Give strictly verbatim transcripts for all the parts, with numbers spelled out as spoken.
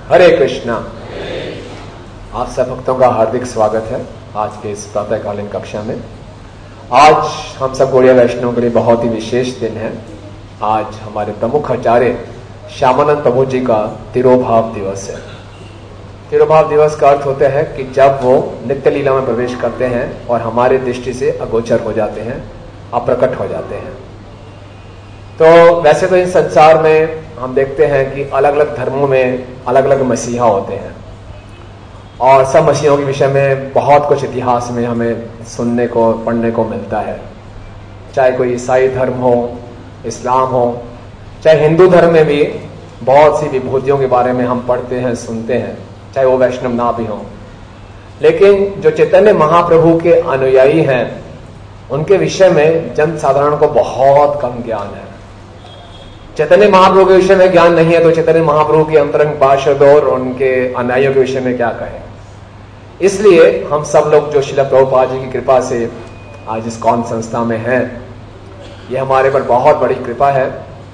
हरे कृष्णा। आप सब भक्तों का हार्दिक स्वागत है आज के इस प्रातःकालीन कक्षा में। आज हम सब गौड़िया वैष्णव के लिए बहुत ही विशेष दिन है। आज हमारे प्रमुख आचार्य श्यामानंद प्रभु जी का तिरोभाव दिवस है। तिरोभाव दिवस का अर्थ होता है कि जब वो नित्य लीला में प्रवेश करते हैं और हमारे दृष्टि से अगोचर हो जाते हैं, अप्रकट हो जाते हैं। तो वैसे तो इस संसार में हम देखते हैं कि अलग अलग धर्मों में अलग अलग मसीहा होते हैं और सब मसीहों के विषय में बहुत कुछ इतिहास में हमें सुनने को पढ़ने को मिलता है। चाहे कोई ईसाई धर्म हो, इस्लाम हो, चाहे हिंदू धर्म में भी बहुत सी विभूतियों के बारे में हम पढ़ते हैं, सुनते हैं, चाहे वो वैष्णव ना भी हो। लेकिन जो चैतन्य महाप्रभु के अनुयायी हैं उनके विषय में जन साधारण को बहुत कम ज्ञान है। चैतन्य महाप्रभु के विषय में ज्ञान नहीं है तो चैतन्य महाप्रभु के अंतरंग पार्षद और उनके अनुयायियों के विषय में क्या कहें। इसलिए हम सब लोग जो श्रील प्रभुपाद जी की कृपा से आज इस कौन संस्था में हैं, ये हमारे पर बहुत बड़ी कृपा है।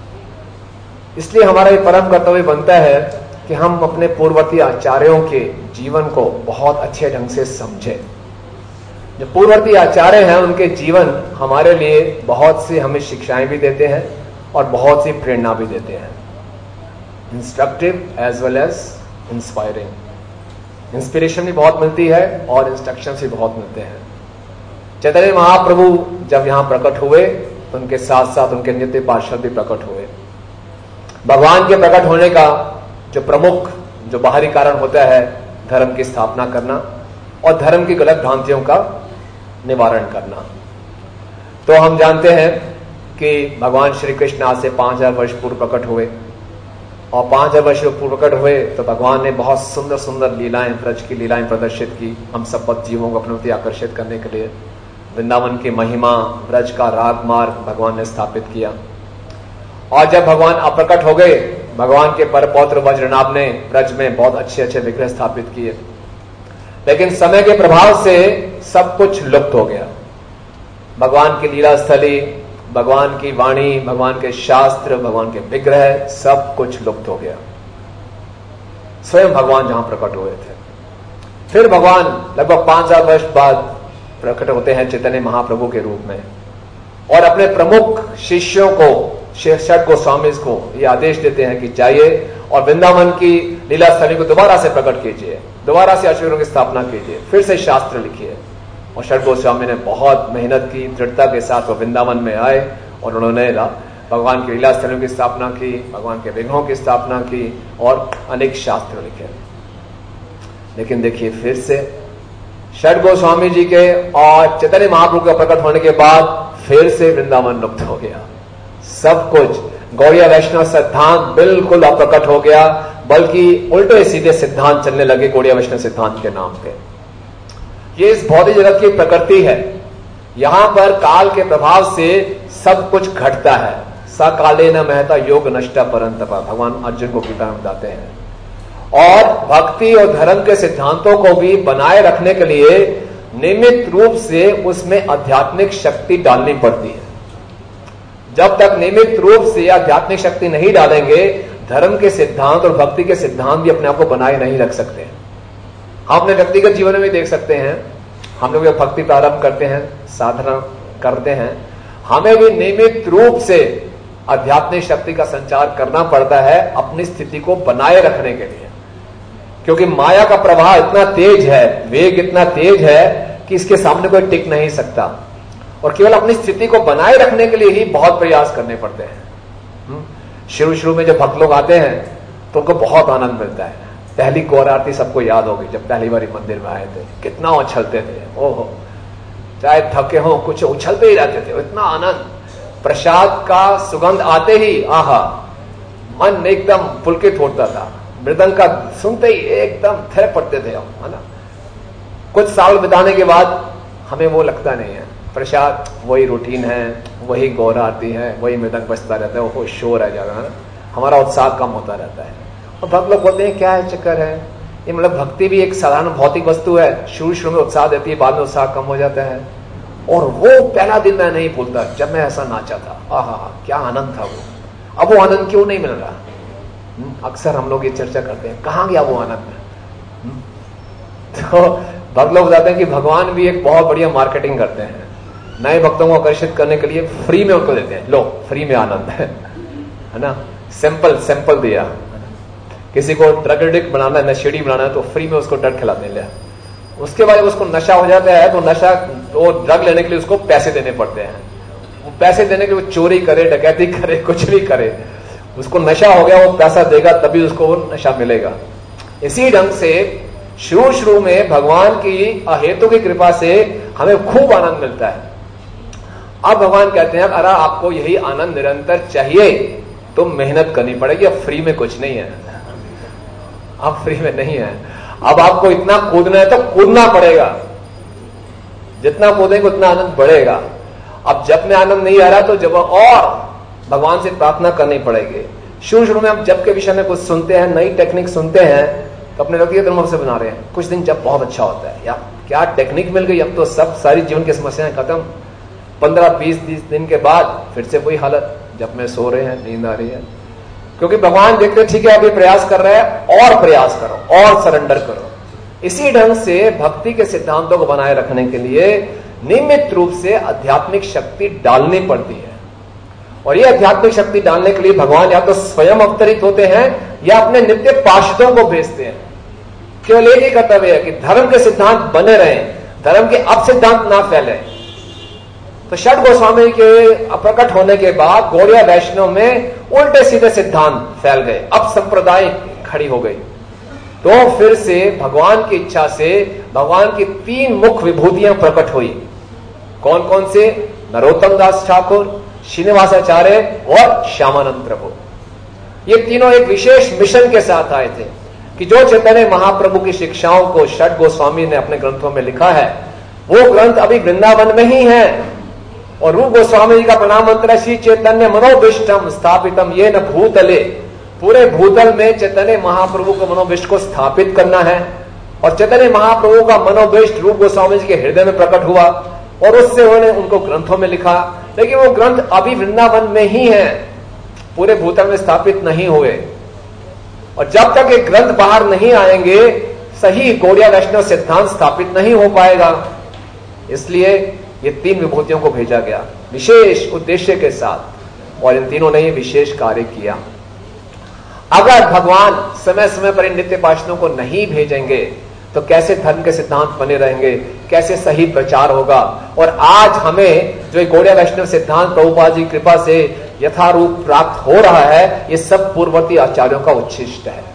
इसलिए हमारा ये परम कर्तव्य बनता है कि हम अपने पूर्ववर्ती आचार्यों के जीवन को बहुत अच्छे ढंग से समझें। जो पूर्ववर्ती आचार्य हैं उनके जीवन हमारे लिए बहुत सी हमें शिक्षाएं भी देते हैं और बहुत सी प्रेरणा भी देते हैं। Instructive as well as inspiring. Inspiration भी बहुत मिलती है और इंस्ट्रक्शन भी बहुत मिलते हैं। चैतन्य महाप्रभु जब यहां प्रकट हुए तो उनके साथ साथ उनके नित्य पार्षद भी प्रकट हुए। भगवान के प्रकट होने का जो प्रमुख जो बाहरी कारण होता है धर्म की स्थापना करना और धर्म की गलत भ्रांतियों का निवारण करना। तो हम जानते हैं कि भगवान श्री कृष्ण आज से पांच हजार वर्ष पूर्व प्रकट हुए और पांच हजार वर्ष पूर्व प्रकट हुए तो भगवान ने बहुत सुंदर सुंदर लीलाएं, ब्रज की लीलाएं प्रदर्शित की हम सब पद जीवों को अपने प्रति आकर्षित करने के लिए। वृंदावन की महिमा, ब्रज का राग मार्ग भगवान ने स्थापित किया। और जब भगवान अप्रकट हो गए, भगवान के परपौत्र वज्रनाभ ने ब्रज में बहुत अच्छे अच्छे विग्रह स्थापित किए। लेकिन समय के प्रभाव से सब कुछ लुप्त हो गया। भगवान की लीला स्थली, भगवान की वाणी, भगवान के शास्त्र, भगवान के विग्रह सब कुछ लुप्त हो गया। स्वयं भगवान जहां प्रकट हुए थे, फिर भगवान लगभग पांच हजार वर्ष बाद प्रकट होते हैं चैतन्य महाप्रभु के रूप में और अपने प्रमुख शिष्यों को, षट गोस्वामी को ये आदेश देते हैं कि जाइए और वृंदावन की लीला स्थली को दोबारा से प्रकट कीजिए, दोबारा से अशोकों की स्थापना कीजिए, फिर से शास्त्र लिखिए। और षट गोस्वामी ने बहुत मेहनत की, दृढ़ता के साथ वो वृंदावन में आए और उन्होंने भगवान की लीला स्थलों की स्थापना की, भगवान के विग्रहों की स्थापना की और अनेक शास्त्र लिखे। लेकिन देखिए फिर से षट गोस्वामी जी के और चैतन्य महाप्रभु के प्रकट होने के बाद फिर से वृंदावन लुप्त हो गया। सब कुछ गौड़िया वैष्णव सिद्धांत बिल्कुल अप्रकट हो गया, बल्कि उल्टे सीधे सिद्धांत चलने लगे गौड़िया वैष्णव सिद्धांत के नाम पे। ये इस भौतिक जगत की प्रकृति है। यहां पर काल के प्रभाव से सब कुछ घटता है। सकाले न महता योग नष्टा परंतपा, भगवान अर्जुन को गीता में बताते हैं। और भक्ति और धर्म के सिद्धांतों को भी बनाए रखने के लिए नियमित रूप से उसमें आध्यात्मिक शक्ति डालनी पड़ती है। जब तक नियमित रूप से आध्यात्मिक शक्ति नहीं डालेंगे, धर्म के सिद्धांत और भक्ति के सिद्धांत भी अपने आप को बनाए नहीं रख सकते। हम अपने व्यक्तिगत जीवन में भी देख सकते हैं, हम लोग भक्ति प्रारंभ करते हैं, साधना करते हैं, हमें भी नियमित रूप से आध्यात्मिक शक्ति का संचार करना पड़ता है अपनी स्थिति को बनाए रखने के लिए। क्योंकि माया का प्रवाह इतना तेज है, वेग इतना तेज है कि इसके सामने कोई टिक नहीं सकता और केवल अपनी स्थिति को बनाए रखने के लिए ही बहुत प्रयास करने पड़ते हैं। शुरू शुरू में जब भक्त लोग आते हैं तो उनको बहुत आनंद मिलता है। पहली गौर आरती सबको याद होगी, जब पहली बार मंदिर में आए थे कितना उछलते थे, ओहो, चाहे थके हो कुछ उछलते ही रहते थे, इतना आनंद। प्रसाद का सुगंध आते ही आहा, मन एकदम पुलकित होता था। मृदंग का सुनते ही एकदम थिर पड़ते थे हम, है ना। कुछ साल बिताने के बाद हमें वो लगता नहीं है, प्रसाद वही रूटीन है, वही गौर आरती है, वही मृदंग बजता रहता है, वो शोर है ज्यादा, हमारा उत्साह कम होता रहता है। और भक्त लोग बोलते हैं क्या है चक्कर है, ये मतलब भक्ति भी एक साधारण भौतिक वस्तु है, शुरू शुरू में उत्साह देती है, बाद में उत्साह कम हो जाता है। और वो पहला दिन मैं नहीं भूलता जब मैं ऐसा नाचा था, आहा क्या आनंद था वो। अब वो आनंद क्यों नहीं मिल रहा? अक्सर हम लोग ये चर्चा करते हैं, कहां गया वो आनंद? तो भक्त लोग बताते हैं कि भगवान भी एक बहुत बढ़िया मार्केटिंग करते हैं, नए भक्तों को आकर्षित करने के लिए फ्री में उनको देते हैं, लो फ्री में आनंद है है ना, सैंपल सैंपल दिया। किसी को ड्रग एडिक्ट बनाना है, नशेड़ी बनाना है, तो फ्री में उसको ड्रग खिलाते हैं। उसके बाद उसको नशा हो जाता है तो नशा वो ड्रग लेने के लिए उसको पैसे देने पड़ते हैं। वो पैसे देने के लिए वो चोरी करे, डकैती करे, कुछ भी करे, उसको नशा हो गया, वो पैसा देगा तभी उसको वो नशा मिलेगा। इसी ढंग से शुरू शुरू में भगवान की अहेतु की कृपा से हमें खूब आनंद मिलता है। अब भगवान कहते हैं अगर आपको यही आनंद निरंतर चाहिए तो मेहनत करनी पड़ेगी, अब फ्री में कुछ नहीं है, अब फ्री में नहीं है। अब आपको इतना कूदना है तो कूदना पड़ेगा, जितना कूदेंगे उतना आनंद बढ़ेगा। अब जब में आनंद नहीं आ रहा तो जब और भगवान से प्रार्थना करनी पड़ेगी। शुरू शुरू में हम जब के विषय में कुछ सुनते हैं, नई टेक्निक सुनते हैं तो अपने व्यक्तिगत अनुभव से बना रहे हैं। कुछ दिन जब बहुत अच्छा होता है, या क्या टेक्निक मिल गई, अब तो सब सारी जीवन की समस्याएं खत्म। पंद्रह बीस दिन के बाद फिर से वही हालत, जब में सो रहे हैं, नींद आ रही है, क्योंकि भगवान देखते हैं ठीक है अभी प्रयास कर रहे हैं, और प्रयास करो और सरेंडर करो। इसी ढंग से भक्ति के सिद्धांतों को बनाए रखने के लिए नियमित रूप से आध्यात्मिक शक्ति डालनी पड़ती है। और यह आध्यात्मिक शक्ति डालने के लिए भगवान या तो स्वयं अवतरित होते हैं या अपने नित्य पार्षदों को भेजते हैं। केवल एक ही कर्तव्य है कि धर्म के सिद्धांत बने रहें, धर्म के अब सिद्धांत ना फैले। तो षट गोस्वामी के प्रकट होने के बाद गौड़िया वैष्णव में उल्टे सीधे सिद्धांत फैल गए, अब संप्रदाय खड़ी हो गई। तो फिर से भगवान की इच्छा से भगवान की तीन मुख्य विभूतियां प्रकट हुई। कौन कौन से? नरोत्तम दास ठाकुर, श्रीनिवासाचार्य और श्यामानंद प्रभु। ये तीनों एक विशेष मिशन के साथ आए थे कि जो चैतन्य महाप्रभु की शिक्षाओं को षट गोस्वामी ने अपने ग्रंथों में लिखा है, वो ग्रंथ अभी वृंदावन में ही है। और रूप गोस्वामी जी का प्रणाम मंत्र श्री चैतन्य मनोविष्टम स्थापितम ये न भूतले, पूरे भूतल में चैतन्य महाप्रभु को मनोविष्ट को स्थापित करना है। और चैतन्य महाप्रभु का मनोविष्ट रूप गोस्वामी जी के हृदय में प्रकट हुआ और उससे उन्होंने उनको ग्रंथों में लिखा, लेकिन वो ग्रंथ अभी वृंदावन में ही है, पूरे भूतल में स्थापित नहीं हुए। और जब तक ये ग्रंथ बाहर नहीं आएंगे सही गौड़िया वैष्णव सिद्धांत स्थापित नहीं हो पाएगा। इसलिए ये तीन विभूतियों को भेजा गया विशेष उद्देश्य के साथ, और इन तीनों ने ये विशेष कार्य किया। अगर भगवान समय समय पर इन नित्य पार्षदों को नहीं भेजेंगे तो कैसे धर्म के सिद्धांत बने रहेंगे, कैसे सही प्रचार होगा। और आज हमें जो गौड़िया वैष्णव सिद्धांत प्रभुपाद जी की कृपा से यथारूप प्राप्त हो रहा है, ये सब पूर्ववर्ती आचार्यों का उच्छिष्ट है।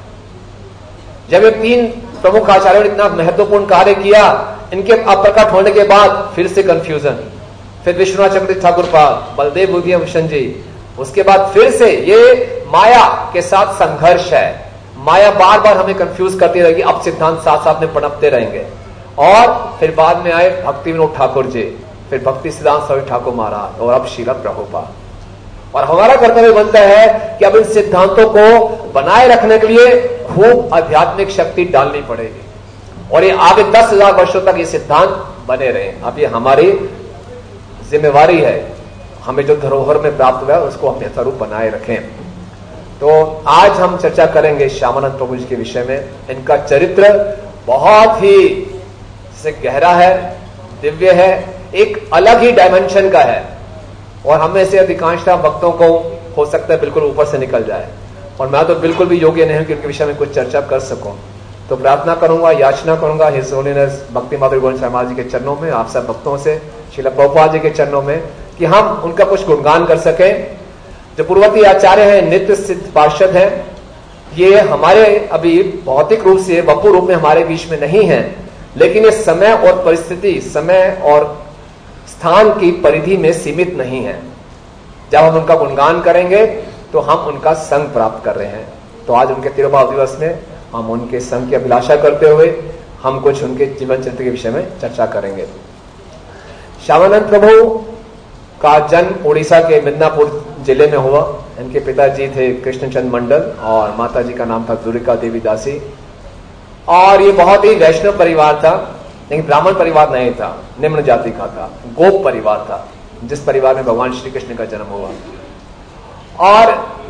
जब ये तीन प्रमुख आचार्यों ने इतना महत्वपूर्ण कार्य किया, इनके अप्रकट होने के बाद फिर से कंफ्यूजन, फिर विश्वनाथ चक्रवर्ती ठाकुर पाल, बलदेव बुद्धि भूषण जी, उसके बाद फिर से ये माया के साथ संघर्ष है। माया बार बार हमें कंफ्यूज करती रहेगी, अब सिद्धांत साथ साथ में पनपते रहेंगे। और फिर बाद में आए भक्ति विनोद ठाकुर जी, फिर भक्ति सिद्धांत स्वामी ठाकुर महाराज, और अब श्रील प्रभुपाद। और हमारा कर्तव्य बनता है कि अब इन सिद्धांतों को बनाए रखने के लिए खूब आध्यात्मिक शक्ति डालनी पड़ेगी, और ये आगे दस हजार वर्षों तक ये सिद्धांत बने रहे। अब ये हमारी जिम्मेवारी है, हमें जो धरोहर में प्राप्त हुआ है उसको हम यथारूप बनाए रखें। तो आज हम चर्चा करेंगे श्यामानंद प्रभु जी के विषय में। इनका चरित्र बहुत ही से गहरा है, दिव्य है, एक अलग ही डायमेंशन का है, और हमें से अधिकांशतः भक्तों को हो सकता है बिल्कुल ऊपर से निकल जाए। और मैं तो बिल्कुल भी योग्य नहीं हूं कि उनके विषय में कुछ चर्चा कर सकूं। तो प्रार्थना करूंगा, याचना करूंगा हिज होलीनेस भक्ति माधुरी गोविंद शर्मा जी के चरणों में, आप सब भक्तों से, श्रील प्रभुपाद जी के चरणों में, कि हम उनका कुछ गुणगान कर सकें। जो पूर्ववर्ती आचार्य हैं, नित्य सिद्ध पार्षद हैं, ये हमारे अभी भौतिक रूप से वपु रूप में हमारे बीच में नहीं है, लेकिन ये समय और परिस्थिति, समय और स्थान की परिधि में सीमित नहीं है। जब हम उनका गुणगान करेंगे तो हम उनका संग प्राप्त कर रहे हैं। तो आज उनके तिरुभाव दिवस में हम उनके संग की अभिलाषा करते हुए हम कुछ उनके जीवन चरित्र के विषय में चर्चा करेंगे। श्यामानंद प्रभु का जन्म उड़ीसा के मिदनापुर जिले में हुआ। इनके पिताजी थे कृष्णचंद मंडल और माताजी का नाम था दुर्गा देवी दासी। और ये बहुत ही वैष्णव परिवार था, लेकिन ब्राह्मण परिवार नहीं था, निम्न जाति का था, गोप परिवार था, जिस परिवार में भगवान श्री कृष्ण का जन्म हुआ। और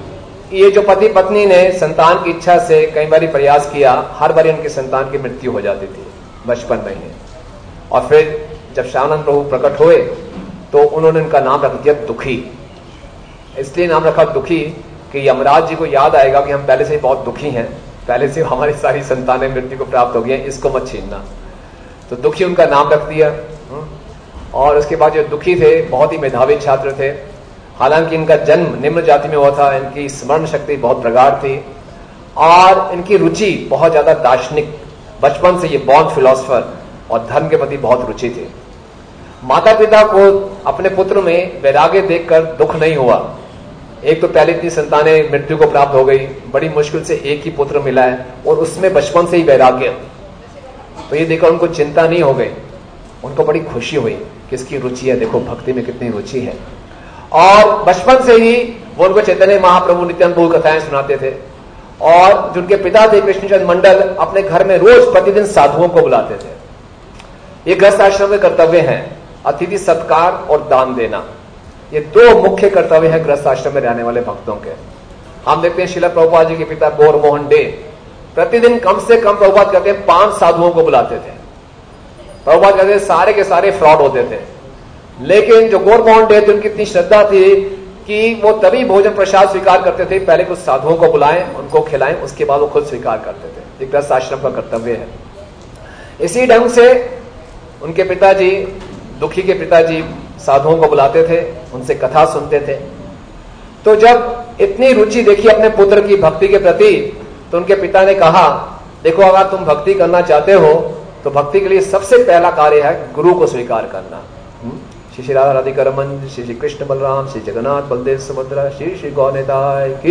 ये जो पति पत्नी ने संतान की इच्छा से कई बार प्रयास किया, हर बार उनके संतान की मृत्यु हो जाती थी बचपन में ही। और फिर जब श्यामानंद प्रभु प्रकट हुए तो उन्होंने उनका नाम रख दिया दुखी। इसलिए नाम रखा दुखी कि यमराज जी को याद आएगा कि हम पहले से ही बहुत दुखी हैं, पहले से हमारी सारी संतानें मृत्यु को प्राप्त हो गई हैं, इसको मत छीनना। तो दुखी उनका नाम रख दिया। और उसके बाद जो दुखी थे बहुत ही मेधावी छात्र थे। हालांकि इनका जन्म निम्न जाति में हुआ था, इनकी स्मरण शक्ति बहुत प्रगाढ़ थी और इनकी रुचि बहुत ज्यादा दार्शनिक, बचपन से ये बॉर्न फिलोसफर और धर्म के प्रति बहुत रुचि थी। माता पिता को अपने पुत्र में वैराग्य देखकर दुख नहीं हुआ। एक तो पहले इतनी संतानें मृत्यु को प्राप्त हो गई, बड़ी मुश्किल से एक ही पुत्र मिला है और उसमें बचपन से ही वैराग्य, तो ये देखकर उनको चिंता नहीं हो गई, उनको बड़ी खुशी हुई कि इसकी रुचि है, देखो भक्ति में कितनी रुचि है। और बचपन से ही वो उनको चैतन्य महाप्रभु नित्यानंद प्रभु कथाएं सुनाते थे। और जिनके पिता थे कृष्णचंद्र मंडल, अपने घर में रोज प्रतिदिन साधुओं को बुलाते थे। ये गृहस्थ आश्रम के कर्तव्य हैं, अतिथि सत्कार और दान देना, ये दो मुख्य कर्तव्य हैं गृहस्थ आश्रम में रहने वाले भक्तों के। हम देखते हैं श्रील प्रभुपाद जी के पिता गौर मोहन डे प्रतिदिन कम से कम प्रभुपाद कहते हैं पांच साधुओं को बुलाते थे। प्रभुपाद कहते हैं सारे के सारे फ्रॉड होते थे, लेकिन जो गौर मोहन डे थे उनकी इतनी श्रद्धा थी कि वो तभी भोजन प्रसाद स्वीकार करते थे, पहले कुछ साधुओं को बुलाएं, उनको खिलाएं, उसके बाद वो खुद स्वीकार करते थे। ये गृहस्थ आश्रम का कर्तव्य है। इसी ढंग से उनके पिताजी, दुखी के पिताजी साधुओं को बुलाते थे, उनसे कथा सुनते थे। तो जब इतनी रुचि देखी अपने पुत्र की भक्ति के प्रति, तो उनके पिता ने कहा, देखो अगर तुम भक्ति करना चाहते हो तो भक्ति के लिए सबसे पहला कार्य है गुरु को स्वीकार करना। श्री श्री राधा राधिका रमन, श्री श्री कृष्ण बलराम, श्री जगन्नाथ बलदेव सुभद्रा, श्री श्री गौरनिताय की।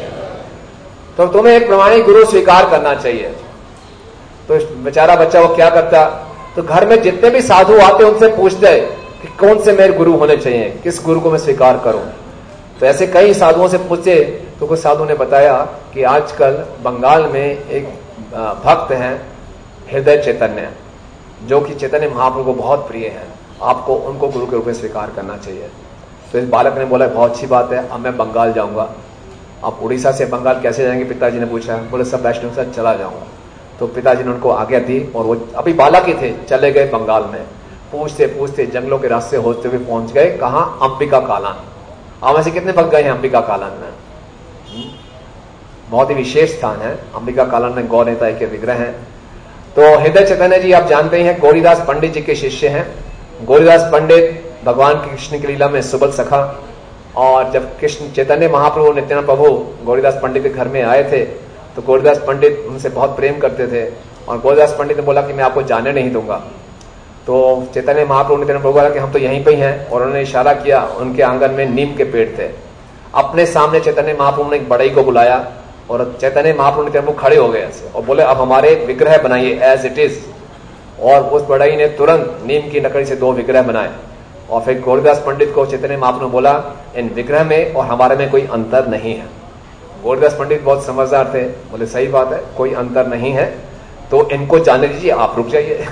तो तुम्हें एक प्रमाणिक गुरु स्वीकार करना चाहिए। तो बेचारा बच्चा वो क्या करता, तो घर में जितने भी साधु आते उनसे पूछते कि कौन से मेरे गुरु होने चाहिए, किस गुरु को मैं स्वीकार करूं। तो ऐसे कई साधुओं से पूछे तो कुछ साधु ने बताया कि आजकल बंगाल में एक भक्त हैं हृदय चैतन्य, जो कि चैतन्य महाप्रभु को बहुत प्रिय है, आपको उनको गुरु के रूप में स्वीकार करना चाहिए। तो इस बालक ने बोला बहुत अच्छी बात है, अब मैं बंगाल जाऊंगा। आप उड़ीसा से बंगाल कैसे जाएंगे, पिताजी ने पूछा। बोले सब वैष्णव के साथ चला जाऊंगा। तो पिताजी ने उनको आज्ञा दी और वो अभी बालक ही थे, चले गए बंगाल में। पूछते पूछते जंगलों के रास्ते होते हुए पहुंच गए कहां, अंबिका कालान। आप ऐसे कितने भक्त गए हैं अंबिका कालान में? बहुत ही विशेष स्थान है अंबिका कालान में, गौर नेता के विग्रह हैं। तो हृदय चैतन्य जी आप जानते हैं गौरीदास पंडित जी के शिष्य हैं। गौरीदास पंडित भगवान की कृष्ण की लीला में सुबल सखा, और जब कृष्ण चैतन्य महाप्रभु नित्यानंद प्रभु गौरीदास पंडित के घर में आए थे तो गौरीदास पंडित उनसे बहुत प्रेम करते थे। और गौरीदास पंडित ने बोला कि मैं आपको जाने नहीं दूंगा। तो चैतन्य महाप्रभु नित्यानंद प्रभु बोला कि हम तो यहीं पे ही हैं, और उन्होंने इशारा किया, उनके आंगन में नीम के पेड़ थे। अपने सामने चैतन्य महाप्रभु ने एक बड़ई को बुलाया और चैतन्य महाप्रभु नित्यानंद प्रभु खड़े हो गए ऐसे और बोले अब हमारे विग्रह बनाइए एज इट इज। और उस बड़ई ने तुरंत नीम की लकड़ी से दो विग्रह बनाए। और फिर गौरीदास पंडित को चैतन्य महाप्रभु बोला इन विग्रह में और हमारे में कोई अंतर नहीं है। गौरीदास पंडित बहुत समझदार थे, बोले सही बात है, कोई अंतर नहीं है, तो इनको जाने दीजिए, आप रुक जाइए।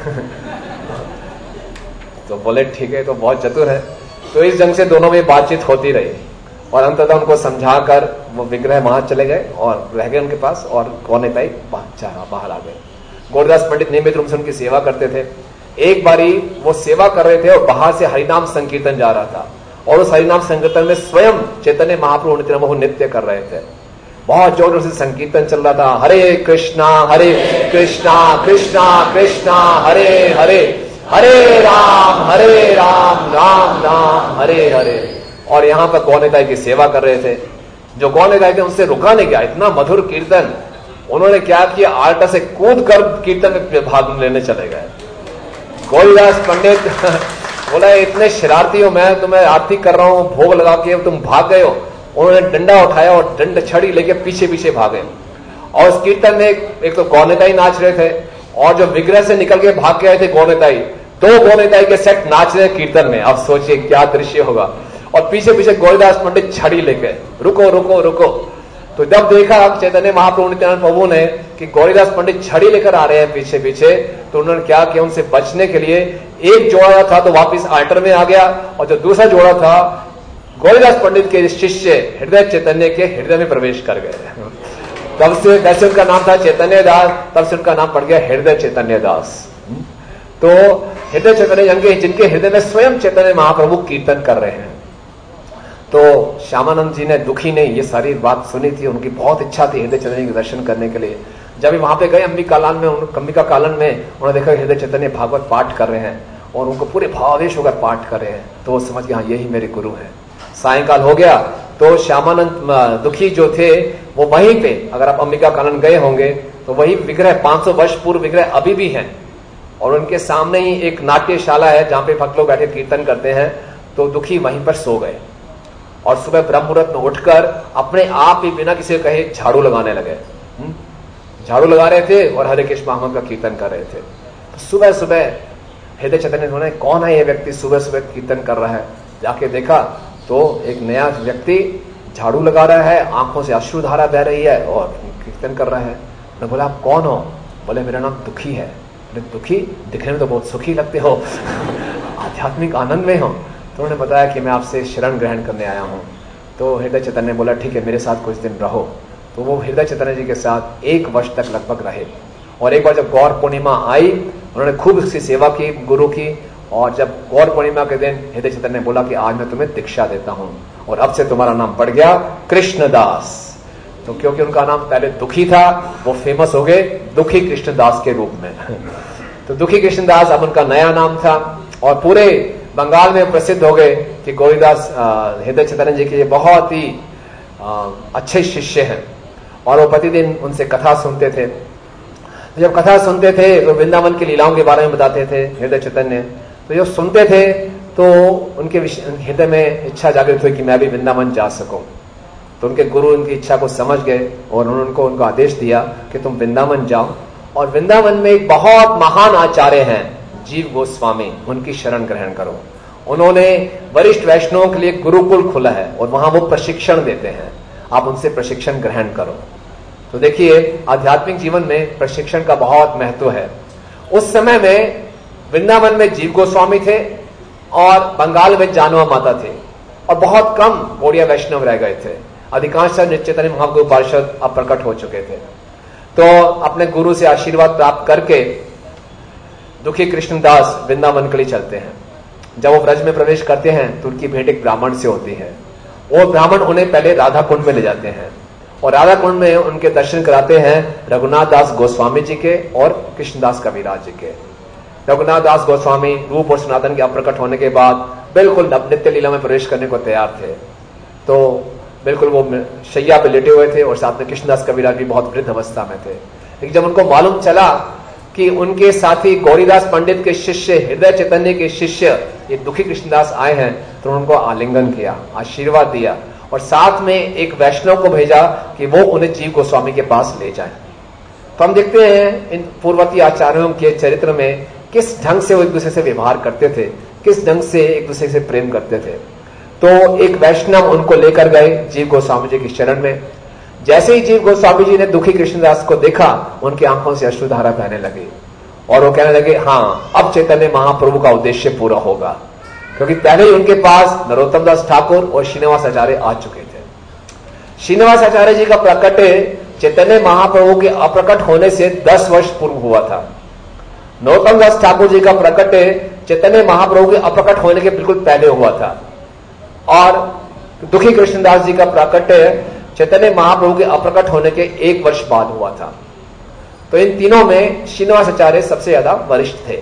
तो बोले ठीक है, तो बहुत चतुर है। तो इस ढंग से दोनों में बातचीत होती रही और अंततः उनको समझाकर वो विग्रह वहां चले गए और रह गए उनके पास, और कौन नेता बाहर आ गए। गौरीदास पंडित नियमित रूप से उनकी सेवा करते थे। एक बारी वो सेवा कर रहे थे और बाहर से हरिनाम संकीर्तन जा रहा था, और उस हरिनाम संकीर्तन में स्वयं चैतन्य महाप्रभु नित्यानंद प्रभु नृत्य कर रहे थे। बहुत जोर से संकीर्तन चल रहा था, हरे कृष्णा हरे कृष्णा कृष्णा कृष्णा हरे हरे, हरे राम हरे राम राम राम हरे हरे। और यहां पर गौनेताई की सेवा कर रहे थे। जो गौनेताई थे उनसे रुका नहीं गया, इतना मधुर कीर्तन। उन्होंने क्या किया, आल्टा से कूद कर कीर्तन में भाग लेने चले गए। गौरीदास पंडित बोला इतने शरारती हो, मैं तुम्हें आरती कर रहा हूं, भोग लगा के तुम भाग गए हो। उन्होंने डंडा उठाया और डंड छड़ी लेके पीछे पीछे भागे। और उस कीर्तन में एक तो गौनेताई नाच रहे थे, और जो विग्रह से निकल के भाग के आए थे गौनेताई, दो गौनेताई के सेट नाच रहे कीर्तन में। अब सोचिए क्या दृश्य होगा। और पीछे पीछे गौरीदास पंडित छड़ी लेके, रुको रुको रुको। तो जब देखा चैतन्य महाप्रभु नित्यानंद प्रभु ने कि गौरीदास पंडित छड़ी लेकर आ रहे हैं पीछे पीछे, तो उन्होंने क्या किया, उनसे बचने के लिए एक जोड़ा था तो वापस आल्टर में आ गया, और जो दूसरा जोड़ा था गौरीदास पंडित के शिष्य हृदय चैतन्य के हृदय में प्रवेश कर गए। तब से वैसे उनका नाम था चैतन्य दास, तब से उनका नाम पड़ गया हृदय चैतन्य दास। तो हृदय चैतन्य जिनके जिनके हृदय में स्वयं चैतन्य महाप्रभु कीर्तन कर रहे हैं। तो श्यामानंद जी ने, दुखी ने ये सारी बात सुनी थी, उनकी बहुत इच्छा थी हृदय चैतन्य के दर्शन करने के लिए। जब वहां पे गए अंबिका कालन में, अंबिका कालन में उन्होंने देखा हृदय चैतन्य भागवत पाठ कर रहे हैं और उनको पूरे भावावेश होकर पाठ कर रहे हैं, तो वो समझ गए हाँ यही मेरे गुरु हैं। सायंकाल हो गया तो श्यामानंद दुखी जो थे वो वहीं पे, अगर आप अंबिका कानन गए होंगे तो वही विग्रह पांच सौ वर्ष पूर्व विग्रह अभी भी हैं, और उनके सामने ही एक नाट्यशाला है जहां पे भक्त लोग बैठे कीर्तन करते हैं। तो दुखी वहीं पर सो गए और सुबह ब्रह्म मुहूर्त में उठकर अपने आप ही बिना किसी कहे झाड़ू लगाने लगे। झाड़ू लगा रहे थे और हरे कृष्ण महामंत्र का कीर्तन कर रहे थे। तो सुबह सुबह हृदय चैतन्य ने, कौन है ये व्यक्ति सुबह सुबह कीर्तन कर रहा है? जाके देखा तो एक नया व्यक्ति झाड़ू लगा रहा है, आंखों से अश्रुधारा बह रही है और कीर्तन कर रहा है। मैं बोला आप कौन हो? बोले मेरा नाम दुखी है। दुखी? दिखने में तो बहुत सुखी लगते हो, आध्यात्मिक आनंद में हो। तो उन्होंने बताया कि मैं आपसे शरण ग्रहण करने आया हूँ। तो हृदय चैतन्य ने बोला ठीक है मेरे साथ कुछ दिन रहो। तो वो हृदय चैतन्य जी के साथ एक वर्ष तक लगभग रहे, और एक बार जब गौर पूर्णिमा आई उन्होंने खूब उसकी सेवा की गुरु की, और जब गौर पूर्णिमा के दिन हृदय चैतन्य ने बोला कि आज मैं तुम्हें दीक्षा देता हूं और अब से तुम्हारा नाम पड़ गया कृष्णदास। तो क्योंकि उनका नाम पहले दुखी था वो फेमस हो गए दुखी कृष्णदास के रूप में। तो दुखी कृष्णदास अब उनका नया नाम था, और पूरे बंगाल में प्रसिद्ध हो गए कि गौरीदास हृदय चैतन्य जी के ये बहुत ही आ, अच्छे शिष्य हैं, और वो प्रतिदिन उनसे कथा सुनते थे। जब कथा सुनते थे तो वृंदावन की लीलाओं के बारे में बताते थे हृदय चैतन्य। तो जब सुनते थे तो उनके हृदय में इच्छा जागृत हुई कि मैं भी वृंदावन जा सकूं। तो उनके गुरु उनकी इच्छा को समझ गए और उन्होंने उनको उनको आदेश दिया कि तुम वृंदावन जाओ, और वृंदावन में एक बहुत महान आचार्य हैं जीव गोस्वामी, उनकी शरण ग्रहण करो। उन्होंने वरिष्ठ वैष्णवों के लिए गुरुकुल खुला है और वहां वो प्रशिक्षण देते हैं, आप उनसे प्रशिक्षण ग्रहण करो। तो देखिए आध्यात्मिक जीवन में प्रशिक्षण का बहुत महत्व है। उस समय में वृंदावन में जीव गोस्वामी थे और बंगाल में जानवा माता थे, और बहुत कम गौड़िया वैष्णव रह गए थे। अधिकांश चैतन्य महाप्रभु पार्षद अब प्रकट हो चुके थे। तो अपने गुरु से आशीर्वाद प्राप्त करके दुखी कृष्णदास वृंदावन के लिए चलते हैं। जब वो ब्रज में प्रवेश करते हैं तो उनकी भेंट एक ब्राह्मण से होती है। वो ब्राह्मण उन्हें पहले राधा कुंड में ले जाते हैं, और राधा कुंड में उनके दर्शन कराते हैं रघुनाथ दास गोस्वामी जी के और कृष्णदास कविराज जी के। रघुनाथ दास गोस्वामी रूप और सनातन के अप्रकट होने के बाद बिल्कुल नित्य लीला में प्रवेश करने को तैयार थे। तो बिल्कुल वो शैया पे लेटे हुए थे, और साथ में कृष्णदास कविराज भी बहुत वृद्ध अवस्था में थे। लेकिन जब उनको मालूम चला कि उनके साथी गौरीदास पंडित के शिष्य हृदय चैतन्य के शिष्य ये दुखी कृष्णदास आए हैं, तो उनको आलिंगन किया, आशीर्वाद दिया, और साथ में एक वैष्णव को भेजा कि वो उन्हें जीव गोस्वामी के पास ले जाए। तो हम देखते हैं इन पूर्ववर्ती आचार्यों के चरित्र में किस ढंग से वो एक दूसरे से व्यवहार करते थे, किस ढंग से एक दूसरे से प्रेम करते थे। तो एक वैष्णव उनको लेकर गए जीव गोस्वामी जी की शरण में। जैसे ही जीव गोस्वामी जी ने दुखी कृष्णदास को देखा, उनकी आंखों से अश्रुधारा बहने लगी, और वो कहने लगे हाँ अब चैतन्य महाप्रभु का उद्देश्य पूरा होगा, क्योंकि पहले ही उनके पास नरोत्तम दास ठाकुर और श्रीनिवास आचार्य आ चुके थे। श्रीनिवास आचार्य जी का प्रकट चैतन्य महाप्रभु के अप्रकट होने से दस वर्ष पूर्व हुआ था। नरोत्तम दास ठाकुर जी का प्रकट चैतन्य महाप्रभु के अप्रकट होने के बिल्कुल पहले हुआ था, और दुखी कृष्णदास जी का प्रकट चैतन्य महाप्रभु के अप्रकट होने के एक वर्ष बाद हुआ था। तो इन तीनों में श्रीनिवास आचार्य सबसे ज्यादा वरिष्ठ थे,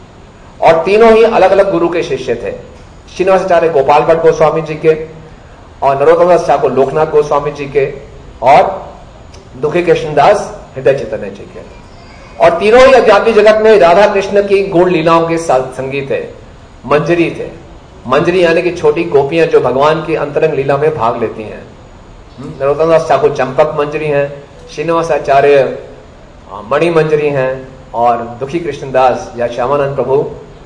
और तीनों ही अलग अलग गुरु के शिष्य थे। श्रीनिवास आचार्य गोपाल भट्ट गोस्वामी जी के, और नरोत्तम दास ठाकुर लोकनाथ गोस्वामी जी के, और दुखी कृष्णदास हृदय चैतन्य जी के। और तीनों ही आध्यात्मिक जगत में राधा कृष्ण की गुण लीलाओं के संगी थे, मंजरी थे। मंजरी यानी कि छोटी गोपियां जो भगवान की अंतरंग लीला में भाग लेती हैं। नरोत्तम दास ठाकुर चंपक मंजरी हैं, श्रीनिवास आचार्य मणि मंजरी हैं, और दुखी कृष्णदास या श्यामानंद प्रभु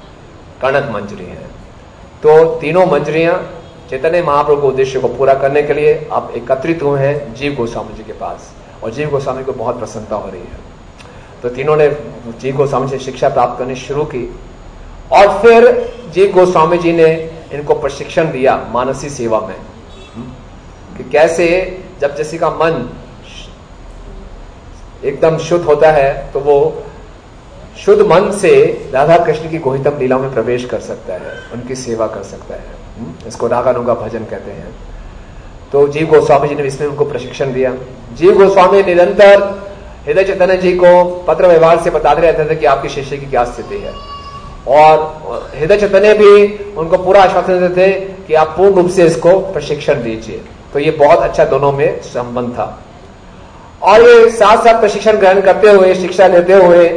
कनक मंजरी हैं। तो तीनों मंजरियां चैतन्य महाप्रभु के उद्देश्य को पूरा करने के लिए अब एकत्रित हुए हैं जीव गोस्वामी जी के पास, और जीव गोस्वामी को बहुत प्रसन्नता हो रही है। तो तीनों ने जीव गोस्वामी से शिक्षा प्राप्त करनी शुरू की, और फिर जीव गोस्वामी जी ने इनको प्रशिक्षण दिया मानसी सेवा में। कि कैसे जब किसी का मन एकदम शुद्ध होता है तो वो शुद्ध मन से राधा कृष्ण की गोहितम लीला में प्रवेश कर सकता है, उनकी सेवा कर सकता है। इसको रागानुगा भजन कहते हैं। तो जीव गोस्वामी जी ने इसमें उनको प्रशिक्षण दिया। जीव गोस्वामी निरंतर हृदय चैतन्य जी को पत्र व्यवहार से बताते रहते थे कि आपके शिष्य की क्या स्थिति है, और हृदय चैतन्य भी उनको पूरा आश्वासन देते थे कि आप पूर्ण रूप से इसको प्रशिक्षण दीजिए। तो ये बहुत अच्छा दोनों में संबंध था। और ये साथ साथ प्रशिक्षण ग्रहण करते हुए, शिक्षा लेते हुए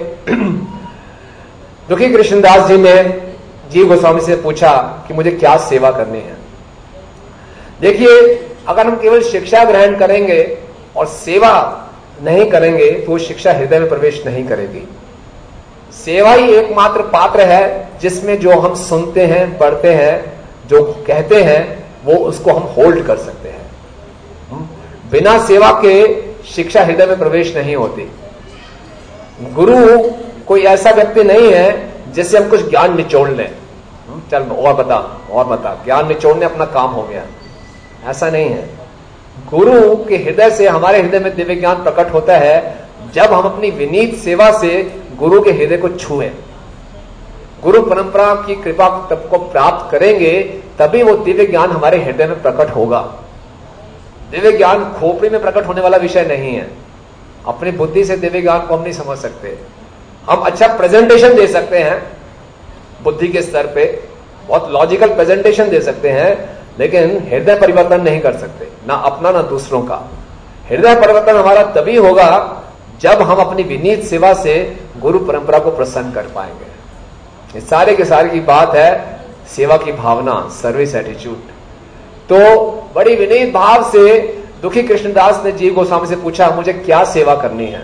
दुखी कृष्णदास जी ने जीव गोस्वामी से पूछा कि मुझे क्या सेवा करनी है। देखिए, अगर हम केवल शिक्षा ग्रहण करेंगे और सेवा नहीं करेंगे तो शिक्षा हृदय में प्रवेश नहीं करेगी। सेवा ही एकमात्र पात्र है जिसमें जो हम सुनते हैं, पढ़ते हैं, जो कहते हैं, वो उसको हम होल्ड कर सकते हैं। बिना सेवा के शिक्षा हृदय में प्रवेश नहीं होती। गुरु कोई ऐसा व्यक्ति नहीं है जिससे हम कुछ ज्ञान निचोड़ लें, चल और बता और बता, ज्ञान निचोड़ने अपना काम हो गया, ऐसा नहीं है। गुरु के हृदय से हमारे हृदय में दिव्य ज्ञान प्रकट होता है जब हम अपनी विनीत सेवा से गुरु के हृदय को छुए, गुरु परंपरा की कृपा तब को प्राप्त करेंगे, तभी वो दिव्य ज्ञान हमारे हृदय में प्रकट होगा। दिव्य ज्ञान खोपड़ी में प्रकट होने वाला विषय नहीं है। अपनी बुद्धि से दिव्य ज्ञान को हम नहीं समझ सकते। हम अच्छा प्रेजेंटेशन दे सकते हैं बुद्धि के स्तर पे, बहुत लॉजिकल प्रेजेंटेशन दे सकते हैं, लेकिन हृदय परिवर्तन नहीं कर सकते, ना अपना ना दूसरों का। हृदय परिवर्तन हमारा तभी होगा जब हम अपनी विनीत सेवा से गुरु परंपरा को प्रसन्न कर पाएंगे। इस सारे के सारे की बात है सेवा की भावना, सर्विस एटीट्यूड। तो बड़ी विनीत भाव से दुखी कृष्णदास ने जीव गोस्वामी से पूछा, मुझे क्या सेवा करनी है।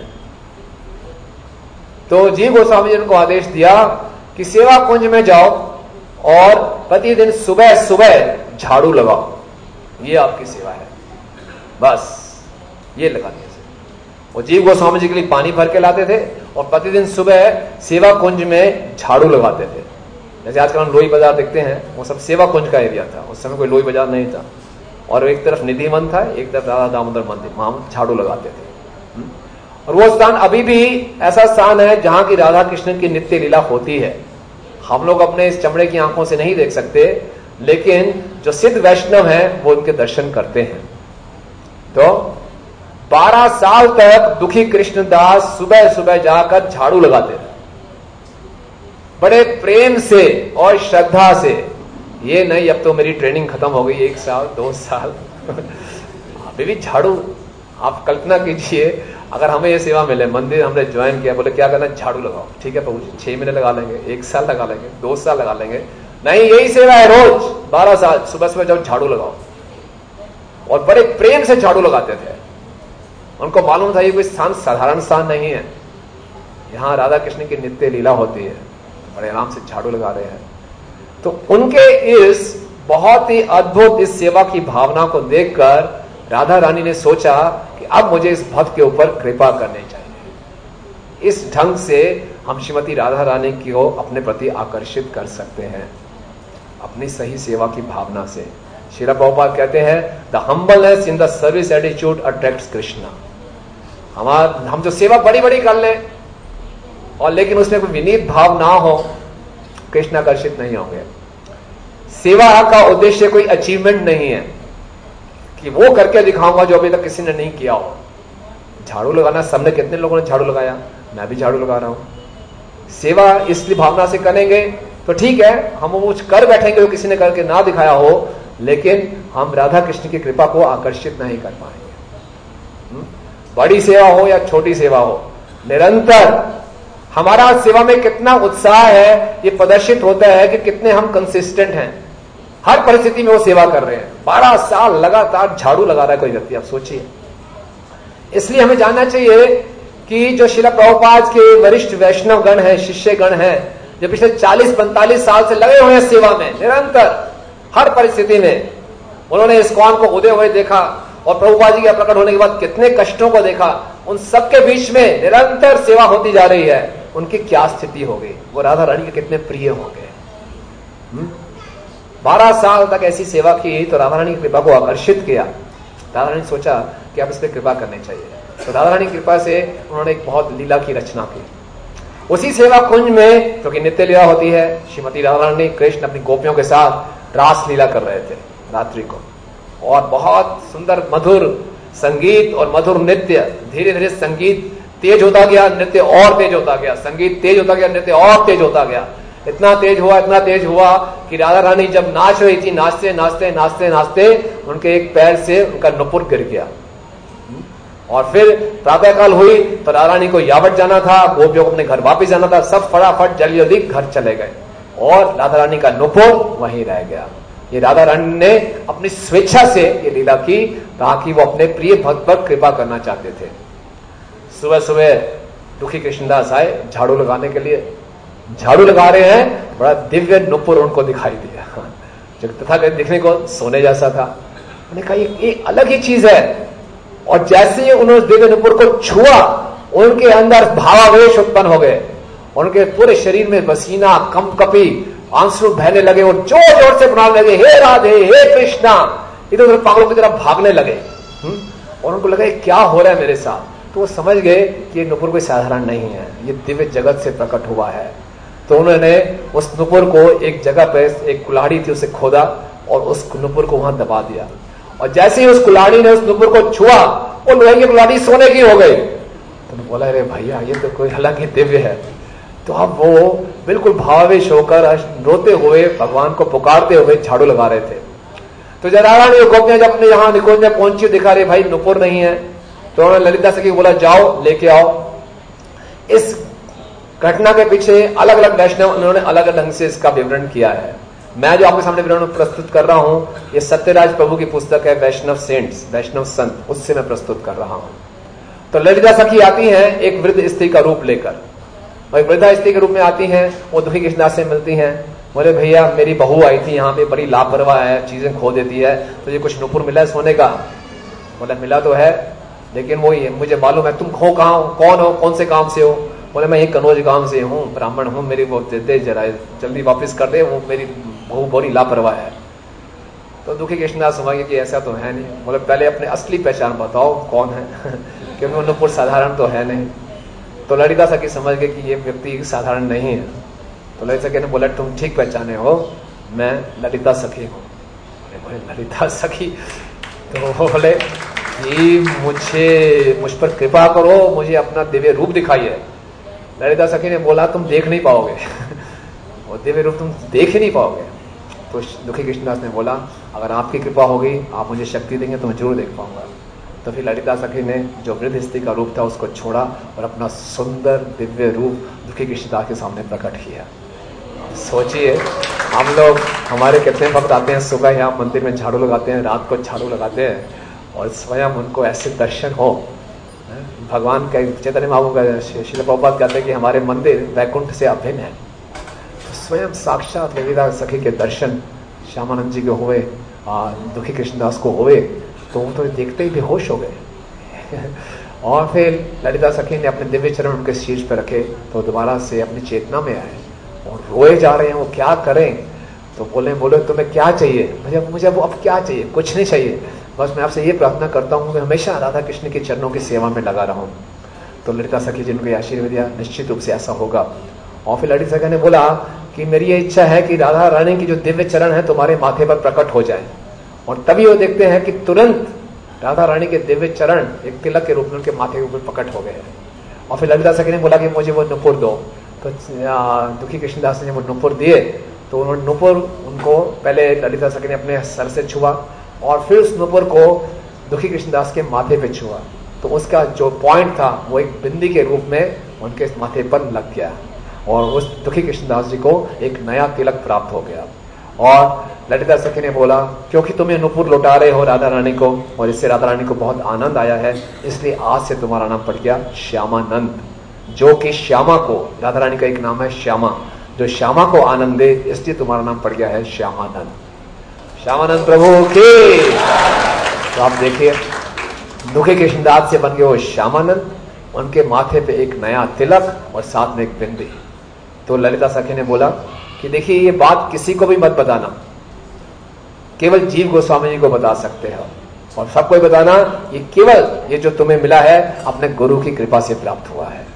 तो जीव गोस्वामी जी ने उनको आदेश दिया कि सेवा कुंज में जाओ और प्रतिदिन सुबह सुबह झाड़ू लगाओ, ये आपकी सेवा है, बस ये लगाने से। वो जीव गोस्वामी जी के लिए पानी भर के लाते थे और प्रतिदिन सुबह सेवा कुंज में झाड़ू लगाते थे। जैसे आजकल हम लोई बाजार देखते हैं, वो सब सेवा कुंज का एरिया था, उस समय कोई लोई बाजार नहीं था। और एक तरफ निधि वन था, एक तरफ राधा दामोदर मंदिर, वहां झाड़ू लगाते थे। और वो स्थान अभी भी ऐसा स्थान है जहां की राधा कृष्ण की नित्य लीला होती है। हम लोग अपने इस चमड़े की आंखों से नहीं देख सकते, लेकिन जो सिद्ध वैष्णव हैं वो उनके दर्शन करते हैं। तो बारह साल तक दुखी कृष्णदास सुबह सुबह जाकर झाड़ू लगाते थे, बड़े प्रेम से और श्रद्धा से। ये नहीं अब तो मेरी ट्रेनिंग खत्म हो गई, एक साल दो साल अभी भी झाड़ू। आप कल्पना कीजिए अगर हमें ये सेवा मिले, मंदिर हमने ज्वाइन किया, बोले क्या करना, झाड़ू लगाओ। ठीक है प्रभु जी, छह महीने लगा लेंगे, एक साल लगा लेंगे, दो साल लगा लेंगे। नहीं, यही सेवा है रोज बारह साल, सुबह सुबह जाओ झाड़ू लगाओ। और बड़े प्रेम से झाड़ू लगाते थे। उनको मालूम था ये कोई स्थान साधारण स्थान नहीं है, यहां राधा कृष्ण की नित्य लीला होती है, बड़े आराम से झाड़ू लगा रहे हैं। तो उनके इस बहुत ही अद्भुत इस सेवा की भावना को देखकर राधा रानी ने सोचा कि अब मुझे इस भक्त के ऊपर कृपा करनी चाहिए। इस ढंग से हम श्रीमती राधा रानी को अपने प्रति आकर्षित कर सकते हैं, अपनी सही सेवा की भावना से। श्रील प्रभुपाद कहते हैं, the humbleness in the service attitude attracts Krishna. हमारा हम जो सेवा बड़ी बड़ी कर लें और लेकिन उसमें कोई विनीत भाव ना हो, कृष्ण आकर्षित नहीं होंगे। सेवा का उद्देश्य कोई अचीवमेंट नहीं है कि वो करके दिखाऊंगा जो अभी तक किसी ने नहीं किया हो। झाड़ू लगाना, सबने कितने लोगों ने झाड़ू लगाया, मैं भी झाड़ू लगा रहा हूं। सेवा इसलिए भावना से करेंगे तो ठीक है, हम वो कुछ कर बैठेंगे जो किसी ने करके ना दिखाया हो, लेकिन हम राधा कृष्ण की कृपा को आकर्षित नहीं कर पाएंगे। बड़ी सेवा हो या छोटी सेवा हो, निरंतर हमारा सेवा में कितना उत्साह है ये प्रदर्शित होता है कि कितने हम कंसिस्टेंट हैं। हर परिस्थिति में वो सेवा कर रहे हैं। बारह साल लगातार झाड़ू लगा रहा है कोई व्यक्ति, आप सोचिए। इसलिए हमें जानना चाहिए कि जो श्रील प्रभुपाद के वरिष्ठ वैष्णव गण हैं, शिष्य गण हैं, जो पिछले चालीस पैंतालीस साल से लगे हुए हैं सेवा में, निरंतर हर परिस्थिति में उन्होंने इस्कॉन को उदय हुए देखा और प्रभुपाद जी के प्रकट होने के बाद कितने कष्टों को देखा। उन सबके बीच में निरंतर सेवा होती जा रही है। उनकी क्या स्थिति हो गई, वो राधा रानी के कितने प्रिय हो गए। बारह साल तक ऐसी सेवा की तो राधा रानी की कृपा को आकर्षित किया। राधा रानी सोचा कि अब इस पर कृपा करनी चाहिए, तो राधा रानी कृपा से उन्होंने एक बहुत लीला की रचना की। उसी सेवा कुंज में, क्योंकि नित्य लीला होती है, श्रीमती राधा रानी कृष्ण अपनी गोपियों के साथ रास लीला कर रहे थे रात्रि को, और बहुत सुंदर मधुर संगीत और मधुर नृत्य। धीरे धीरे संगीत तेज होता गया, नृत्य और तेज होता गया, संगीत तेज होता गया, नृत्य और तेज होता गया। इतना तेज हुआ इतना तेज हुआ कि राधा रानी जब नाच रही थी, नाचते नाचते नाचते नाचते उनके एक पैर से उनका नुपुर गिर गया। और फिर प्रातःकाल हुई तो राधा रानी को यावत जाना था, गोपियों को अपने घर वापस जाना था, सब फटाफट जल्दी जल्दी घर चले गए और राधा रानी का नुपुर वहीं रह गया। ये राधा रानी ने अपनी स्वेच्छा से ये लीला की ताकि वो अपने प्रिय भक्त पर कृपा करना चाहते थे। सुबह सुबह दुखी कृष्णदास आए झाड़ू लगाने के लिए, झाड़ू लगा रहे हैं, बड़ा दिव्य नुपुर उनको दिखाई दिया जो तथा दिखने को सोने जैसा था। उन्होंने कहा ये अलग ही चीज है, और जैसे ही उन्होंने दिव्य नुपुर को छुआ उनके अंदर भावावेश उत्पन्न हो गए, उनके पूरे शरीर में पसीना कंपकपी आंसू बहने लगे और जोर जोर से बुलाने लगे, हे राधे हे कृष्णा, इधर उधर पागलों की तरह भागने लगे। और उनको लगा क्या हो रहा है मेरे साथ, तो वो समझ गए कि ये नुपुर कोई साधारण नहीं है, ये दिव्य जगत से प्रकट हुआ है। तो उन्होंने उस नुपुर को एक जगह पे, एक कुल्हाड़ी थी, उसे खोदा और उस नुपुर को वहां दबा दिया, और जैसे ही उस कुल्हाड़ी ने उस नुपुर को छुआ वो लोहे की कुल्हाड़ी सोने की हो गई। तो बोला अरे भैया ये तो कोई अलग ही दिव्य है। तो अब वो बिल्कुल भावावेश होकर रोते हुए भगवान को पुकारते हुए झाड़ू लगा रहे थे। तो जब राधा रानी गोपियां जब अपने यहाँ निकुंज में पहुंची, दिखा रहे भाई नुपुर नहीं है, तो उन्होंने ललिता सखी बोला जाओ लेके आओ। इस घटना के पीछे अलग अलग वैष्णव उन्होंने अलग अलग ढंग से इसका विवरण किया है। मैं जो आपके सामने विवरण प्रस्तुत कर रहा हूं ये सत्यराज प्रभु की पुस्तक है वैष्णव सेंट्स, वैष्णव संत, उससे मैं प्रस्तुत कर रहा हूं। तो ललिता सखी आती हैं एक वृद्ध स्त्री का रूप लेकर, और एक वृद्धा स्त्री के रूप में आती हैं, वो दुखी कृष्णदास से मिलती हैं। बोले भैया मेरी बहू आई थी यहाँ पे, बड़ी लापरवाह है, चीजें खो देती है, तो ये कुछ नुपुर मिला है सोने का? बोले मिला तो है, लेकिन वो ये मुझे मालूम है तुम खो कहाँ हो, कौन हो, कौन से काम से हो? बोले मैं ये कनौज गांव से हूँ, ब्राह्मण हूँ, मेरी वो दे जरा जल्दी वापस कर दे, वो मेरी बहू बड़ी लापरवाह है। तो दुखी कृष्णदास समझ गए कि ऐसा तो है नहीं। बोले पहले अपने असली पहचान बताओ कौन है क्योंकि वो नुपुर साधारण तो है नहीं। तो ललिता सखी समझ गए कि ये व्यक्ति साधारण नहीं है। तो ललिता सखी ने बोला तुम ठीक पहचाने हो, मैं ललिता सखी हूँ। बोले ललिता सखी? तो बोले कि मुझे मुझ पर कृपा करो, मुझे अपना दिव्य रूप दिखाइए। ललिता सखी ने बोला तुम देख नहीं पाओगे वो दिव्य रूप तुम देख ही नहीं पाओगे। तो दुखी कृष्णदास ने बोला अगर आपकी कृपा होगी, आप मुझे शक्ति देंगे तो मैं जरूर देख पाऊंगा। तो फिर ललिता सखी ने जो वृद्ध स्त्री का रूप था उसको छोड़ा और अपना सुंदर दिव्य रूप दुखी कृष्णदास के सामने प्रकट किया। सोचिए हम लोग, हमारे कितने भक्त आते हैं, सुबह यहाँ मंदिर में झाड़ू लगाते हैं, रात को झाड़ू लगाते हैं, और स्वयं उनको ऐसे दर्शन हो। भगवान का चैतन्य महाप्रभु का श्रील प्रभुपाद कहते हैं कि हमारे मंदिर वैकुंठ से अभिन्न है। तो स्वयं साक्षात ललिता सखी के दर्शन श्यामानंद जी के हुए, दुखी कृष्णदास को हुए, तो वो तो देखते ही बेहोश हो गए और फिर ललिता सखी ने अपने दिव्य चरण उनके शीर्ष पर रखे, तो दोबारा से अपनी चेतना में आए और रोए जा रहे हैं, वो क्या करें? तो बोले बोले तुम्हें क्या चाहिए? मुझे मुझे वो अब क्या चाहिए? कुछ नहीं चाहिए, बस मैं आपसे ये प्रार्थना करता हूँ कि हमेशा राधा कृष्ण के चरणों की सेवा में लगा रहूं। तो ललिता सखी जी ने आशीर्वाद दिया निश्चित रूप से ऐसा होगा। और फिर ललिता सखी ने बोला कि मेरी ये इच्छा है कि राधा रानी की जो दिव्य चरण है तुम्हारे माथे पर प्रकट हो जाए। और तभी वो देखते हैं कि तुरंत राधा रानी के दिव्य चरण एक तिलक के रूप में उनके माथे के ऊपर प्रकट हो गए हैं। और फिर ललिता सखी ने बोला कि मुझे वो नुपुर दो। तो दुखी कृष्णदास ने वो नुपुर दिए। तो उन्होंने नुपुर उनको पहले ललिता सखी ने अपने सर से छुआ और फिर उस नुपुर को दुखी कृष्णदास के माथे पे छुआ, तो उसका जो पॉइंट था वो एक बिंदी के रूप में उनके माथे पर लग गया और उस दुखी कृष्णदास जी को एक नया तिलक प्राप्त हो गया। और ललिता सखी ने बोला क्योंकि तुम ये नुपुर लौटा रहे हो राधा रानी को और इससे राधा रानी को बहुत आनंद आया है, इसलिए आज से तुम्हारा नाम पड़ गया श्यामानंद, जो कि श्यामा को, राधा रानी का एक नाम है श्यामा, जो श्यामा को आनंद दे, इसलिए तुम्हारा नाम पड़ गया है श्यामानंद। श्यामानंद प्रभु के। तो आप देखिए दुखी कृष्णदास से बन गए वो श्यामानंद, उनके माथे पे एक नया तिलक और साथ में एक बिंदी। तो ललिता सखी ने बोला कि देखिए ये बात किसी को भी मत बताना, केवल जीव गोस्वामी जी को बता सकते हो और सबको बताना ये केवल ये जो तुम्हें मिला है अपने गुरु की कृपा से प्राप्त हुआ है।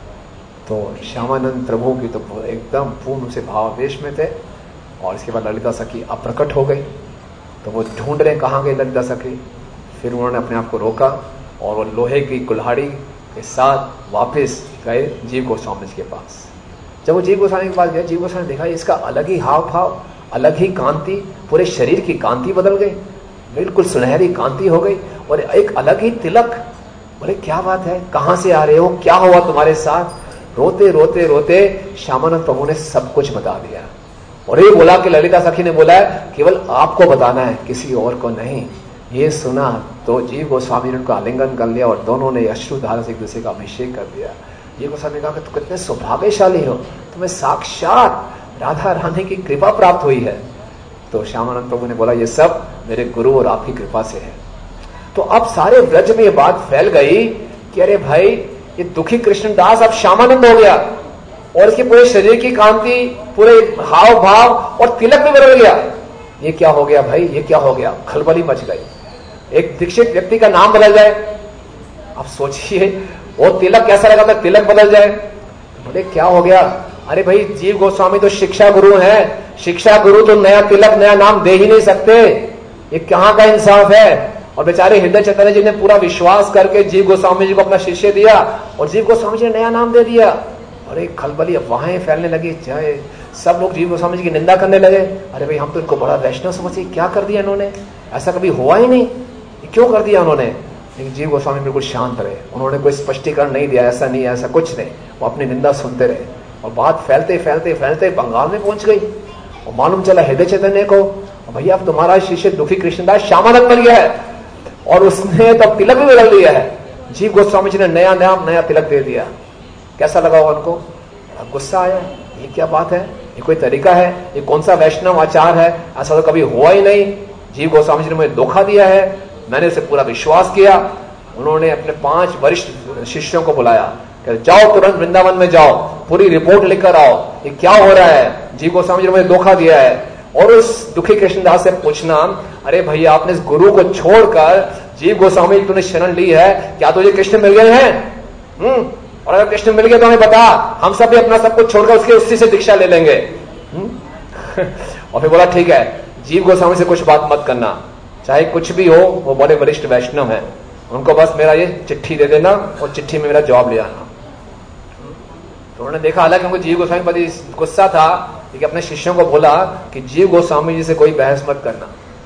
तो श्यामानंद प्रभु की तो एकदम पूर्ण से भावावेश में थे। और इसके बाद ललिता सखी अप्रकट हो गई, तो वो ढूंढ रहे कहाँ गई ललिता सखी। फिर उन्होंने अपने आप को रोका और वो लोहे की कुल्हाड़ी के साथ वापस गए जीव गोस्वामी जी के पास। जब वो जीव गोस्वामी के पास गए, जीव गोस्वामी देखा इसका अलग ही हाव भाव, अलग ही कांति, पूरे शरीर की कांति बदल गई, बिल्कुल सुनहरी कांति हो गई और एक अलग ही तिलक। बोले क्या बात है, कहां से आ रहे हो, क्या हुआ तुम्हारे साथ? रोते रोते रोते श्यामानंद प्रभु ने सब कुछ बता दिया और ये बोला कि ललिता सखी ने बोला है केवल आपको बताना है, किसी और को नहीं। ये सुना तो जीव गोस्वामी ने उनका आलिंगन कर लिया और दोनों ने अश्रुधारा से एक दूसरे का अभिषेक कर दिया। जीव गोस्वामी ने कहा कि तुम कितने सौभाग्यशाली हो, तुम्हें साक्षात राधा रानी की कृपा प्राप्त हुई है। तो श्यामानंद प्रभु ने बोला ये सब मेरे गुरु और आपकी कृपा से है। तो अब सारे व्रज में ये बात फैल गई कि अरे भाई ये दुखी कृष्णदास अब श्यामानंद हो गया और इसके पूरे शरीर की कांति, पूरे हाव भाव और तिलक भी बदल गया। ये क्या हो गया भाई, ये क्या हो गया? खलबली मच गई। एक दीक्षित व्यक्ति का नाम बदल जाए, अब सोचिए वो तिलक कैसा लगा था, तिलक बदल जाए। बोले क्या हो गया? अरे भाई जीव गोस्वामी तो शिक्षा गुरु हैं, शिक्षा गुरु तो नया तिलक नया नाम दे ही नहीं सकते, ये कहां का इंसाफ है? और बेचारे हृदय चैतन्य जी ने पूरा विश्वास करके जीव गोस्वामी जी को अपना शिष्य दिया और जीव गोस्वामी जी ने नया नाम दे दिया। और एक खलबली अफवाहें फैलने लगी, चाहे सब लोग जीव गोस्वामी जी की निंदा करने लगे। अरे भाई हम तो इनको बड़ा वैष्णव समझे, क्या कर दिया इन्होंने, ऐसा कभी हुआ ही नहीं, क्यों कर दिया उन्होंने? लेकिन जीव गोस्वामी बिल्कुल शांत रहे, उन्होंने कोई स्पष्टीकरण नहीं दिया, ऐसा नहीं ऐसा कुछ नहीं, वो अपनी निंदा सुनते रहे। और बात फैलते फैलते फैलते बंगाल में पहुंच गई और मालूम चला हृदय चैतन्य को भैया अब तुम्हारा शिष्य दुखी कृष्णदास श्यामानंद बन गया है और उसने तो तिलक भी बदल दिया है। जीव गोस्वामी जी ने नया नया नया तिलक दे दिया। कैसा लगा उनको? गुस्सा आया, ये क्या बात है, ये कोई तरीका है, ये कौन सा वैष्णव आचार है, ऐसा तो कभी हुआ ही नहीं। जीव गोस्वामी जी ने मुझे धोखा दिया है, मैंने उसे पूरा विश्वास किया। उन्होंने अपने पांच वरिष्ठ शिष्यों को बुलाया कि जाओ तुरंत वृंदावन में जाओ, पूरी रिपोर्ट लेकर आओ, ये क्या हो रहा है, जीव गोस्वामी जी ने मुझे धोखा दिया है। और उस दुखी कृष्णदास से पूछना, अरे भैया आपने इस गुरु को छोड़कर जीव गोस्वामी जी तूने शरण ली है, क्या तुझे कृष्ण मिल गए हैं? हम्म और अगर कृष्ण मिल गए तो हमें बता, हम सब भी अपना सब कुछ छोड़कर उसके उसी से दीक्षा ले लेंगे। और फिर बोला ठीक है, जीव गोस्वामी से कुछ बात मत करना, चाहे कुछ भी हो, वो बड़े वरिष्ठ वैष्णव हैं, उनको बस मेरा ये चिट्ठी दे देना और चिट्ठी में मेरा जवाब ले आना। तो उन्होंने देखा, हालांकि उनको जीव गोस्वामी पर गुस्सा था, लेकिन अपने शिष्यों को बोला कि जीव गोस्वामी जी से कोई बहस मत करना।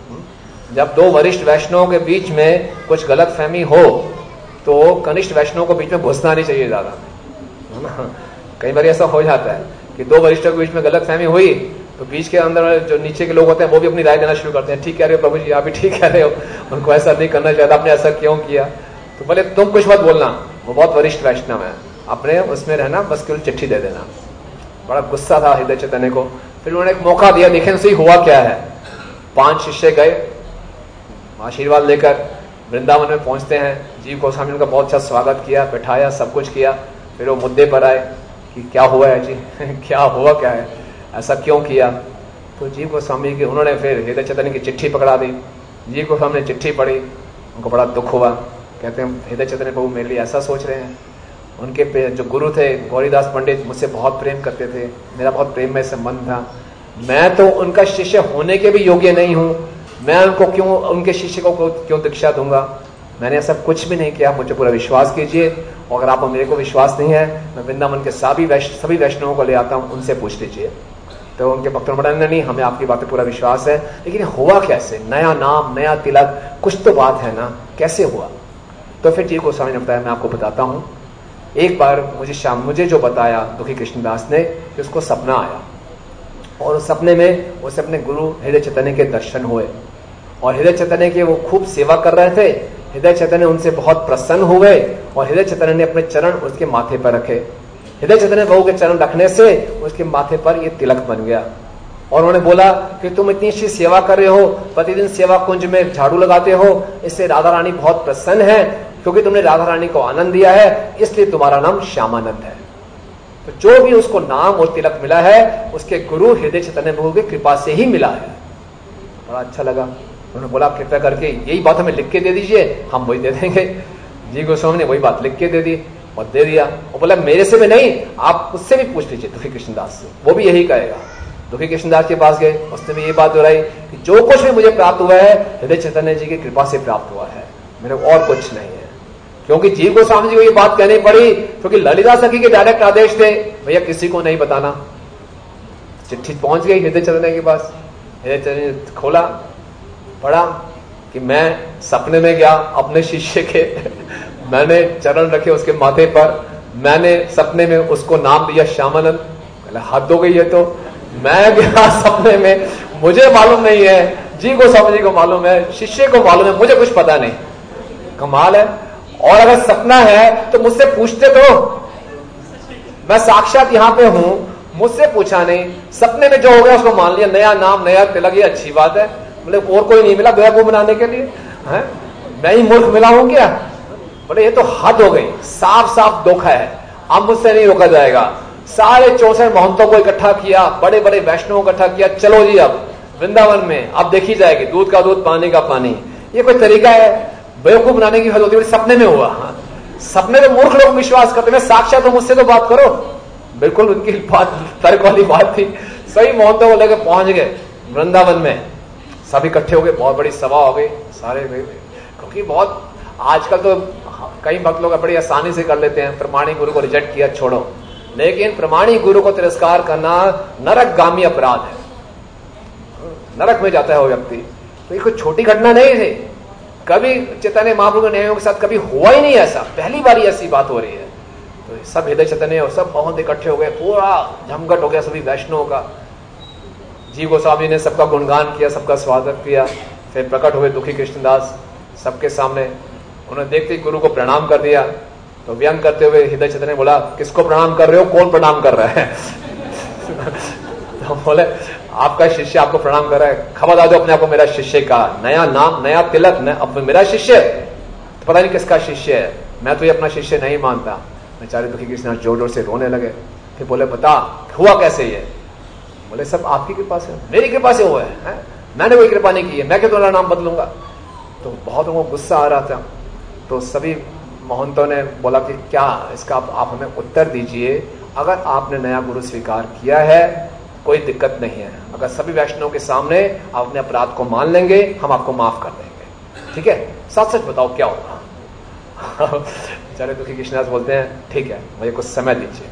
जब दो वरिष्ठ वैष्णवों के बीच में कुछ गलत फहमी हो तो कनिष्ठ वैष्णव को बीच में घुसना नहीं चाहिए ज्यादा, है ना। कई बार ऐसा हो जाता है कि दो वरिष्ठों के बीच में गलत फहमी हुई तो बीच के अंदर जो नीचे के लोग होते हैं वो भी अपनी राय देना शुरू करते हैं, ठीक कह रहे हो प्रभु जी, आप भी ठीक कह रहे हो, उनको ऐसा नहीं करना चाहिए, आपने ऐसा क्यों किया? तो बोले तुम कुछ मत बोलना, वो बहुत वरिष्ठ वैष्णव है, अपने उसमें रहना, बस केवल चिट्ठी दे देना। बड़ा गुस्सा था हृदय चैतन्य को। फिर उन्होंने एक मौका दिया, देखें सही हुआ क्या है। पांच शिष्य गए आशीर्वाद लेकर, वृंदावन में पहुंचते हैं, जीव गोस्वामी ने उनका बहुत अच्छा स्वागत किया, बैठाया, सब कुछ किया। फिर वो मुद्दे पर आए कि क्या हुआ है जी क्या हुआ क्या है, ऐसा क्यों किया? तो जीव गोस्वामी की उन्होंने फिर हृदय चैतन्य की चिट्ठी पकड़ा दी। जीव गोस्वामी ने चिट्ठी पढ़ी, उनको बड़ा दुख हुआ। कहते हैं हृदय चैतन्य प्रभु मेरे लिए ऐसा सोच रहे हैं। उनके जो गुरु थे गौरीदास पंडित मुझसे बहुत प्रेम करते थे, मेरा बहुत प्रेम में संबंध था, मैं तो उनका शिष्य होने के भी योग्य नहीं हूं, मैं उनको क्यों, उनके शिष्य को क्यों दीक्षा दूंगा? मैंने ऐसा कुछ भी नहीं किया, मुझे पूरा विश्वास कीजिए। और अगर आप मेरे को विश्वास नहीं है, मैं वृंदावन के सभी वैष्णव सभी वैष्णवों को ले आता हूं, उनसे पूछ लीजिए। तो उनके भक्तों ने बताया नहीं, हमें आपकी बातें पूरा विश्वास है, लेकिन हुआ कैसे? नया नाम, नया तिलक, कुछ तो बात है ना, कैसे हुआ? तो फिर जीव गोस्वामी ने बताया, मैं आपको बताता हूं। एक बार मुझे शाम मुझे जो बताया दुखी कृष्णदास ने कि उसको सपना आया और उस सपने में उसे अपने गुरु हृदय चैतन्य के दर्शन हुए और हृदय चैतन्य के वो खूब सेवा कर रहे थे। हृदय चैतन्य उनसे बहुत प्रसन्न हुए और हृदय चैतन्य ने अपने चरण उसके माथे पर रखे। हृदय चैतन्य बहू के चरण रखने से उसके माथे पर ये तिलक बन गया और उन्होंने बोला कि तुम इतनी अच्छी सेवा कर रहे हो, प्रतिदिन सेवा कुंज में झाड़ू लगाते हो, इससे राधा रानी बहुत प्रसन्न है, क्योंकि तुमने राधा रानी को आनंद दिया है, इसलिए तुम्हारा नाम श्यामानंद है। तो जो भी उसको नाम और तिलक मिला है उसके गुरु हृदय चैतन्य प्रभु की कृपा से ही मिला है। बड़ा अच्छा लगा। उन्होंने बोला कृपया करके यही बात हमें लिख के दे दीजिए, हम वही दे देंगे। जी गोस्वामी ने वही बात लिख के दे दी और दे दिया। और बोला मेरे से भी नहीं, आप उससे भी पूछ लीजिए दुखी कृष्णदास से, वो भी यही कहेगा। दुखी कृष्णदास के पास गए, उसने भी ये बात दोहराई कि जो कुछ भी मुझे प्राप्त हुआ है हृदय चैतन्य जी की कृपा से प्राप्त हुआ है, मेरे और कुछ नहीं है। क्योंकि जीव गोस्वामी जी को ये बात कहनी पड़ी क्योंकि ललिता सखी के डायरेक्ट आदेश थे, भैया किसी को नहीं बताना। चिट्ठी पहुंच गई हृदय चैतन्य के पास। हृदय चैतन्य ने खोला, पढ़ा कि मैं सपने में गया अपने शिष्य के मैंने चरण रखे उसके माथे पर, मैंने सपने में उसको नाम दिया श्यामानंद। हद हो गई है, तो मैं गया सपने में, मुझे मालूम नहीं है, जी गोस्वामी जी को मालूम है, शिष्य को मालूम है, मुझे कुछ पता नहीं। कमाल है। और अगर सपना है तो मुझसे पूछते, तो मैं साक्षात यहां पे हूं, मुझसे पूछा नहीं, सपने में जो हो गया उसको मान लिया, नया नाम नया तिलक, ये अच्छी बात है। मतलब और कोई नहीं मिला बेवकूफ बनाने के लिए, है? मैं ही मूर्ख मिला हूं क्या? बोले ये तो हद हो गई, साफ साफ धोखा है, अब मुझसे नहीं रोका जाएगा। सारे चौसठ महंतों को इकट्ठा किया, बड़े बड़े वैष्णवों को इकट्ठा किया, चलो जी अब वृंदावन में अब देखी जाएगी, दूध का दूध पानी का पानी। ये कोई तरीका है? बेवकूफ बनाने की हद होती है। सपने में हुआ। हाँ, सपने तो मूर्ख लोग विश्वास करते हैं, साक्षात तो मुझसे तो बात करो। बिल्कुल उनकी बात तर्क वाली बात थी। सही महंतों को लेकर पहुंच गए वृंदावन में, सब इकट्ठे हो गए, बहुत बड़ी सभा हो गई सारे। क्योंकि बहुत आजकल तो कई भक्त लोग बड़ी आसानी से कर लेते हैं, प्रमाणिक गुरु को रिजेक्ट किया छोड़ो, लेकिन प्रमाणिक गुरु को तिरस्कार करना नरकगामी अपराध है, नरक में जाता है वो व्यक्ति। तो ये कोई छोटी घटना नहीं थी, कभी चैतन्य महाप्रभु के नियमों के साथ कभी हुआ ही नहीं ऐसा, पहली बार ऐसी बात हो रही है। तो सब हृदय चैतन्य और सब बहुत इकट्ठे हो गए, पूरा झमघट हो गया सभी वैष्णवों का। जी गोस्वामी ने सबका गुणगान किया, सबका स्वागत किया। फिर प्रकट हुए दुखी कृष्णदास सबके सामने, उन्होंने देखते ही गुरु को प्रणाम कर दिया। तो व्यंग करते हुए हृदय चैतन्य ने बोला, किसको प्रणाम कर रहे हो, कौन प्रणाम कर रहा है? तो बोले आपका शिष्य आपको प्रणाम कर रहा है, खबर आ दो अपने आपको मेरा शिष्य का, नया नाम नया तिलक, न, अब मेरा शिष्य, तो पता नहीं किसका शिष्य है, मैं तो ये अपना शिष्य नहीं मानता। बेचारे दुखी कृष्णदास जोर जोर से रोने लगे। फिर बोले बता हुआ कैसे ये? बोले सब आपकी कृपा से, मेरी कृपा से हुआ है, है? मैंने कोई कृपा नहीं की है, मैं क्यों तुम्हारा नाम बदलूंगा? तो बहुत उनको गुस्सा आ रहा था। तो सभी महंतों ने बोला कि क्या इसका आप, आप हमें उत्तर दीजिए, अगर आपने नया गुरु स्वीकार किया है कोई दिक्कत नहीं है, अगर सभी वैष्णवों के सामने आप अपने अपराध को मान लेंगे हम आपको माफ कर देंगे, ठीक है? सच सच बताओ क्या होगा? बेचारे दुखी कृष्णदास बोलते हैं ठीक है, मुझे कुछ समय दीजिए।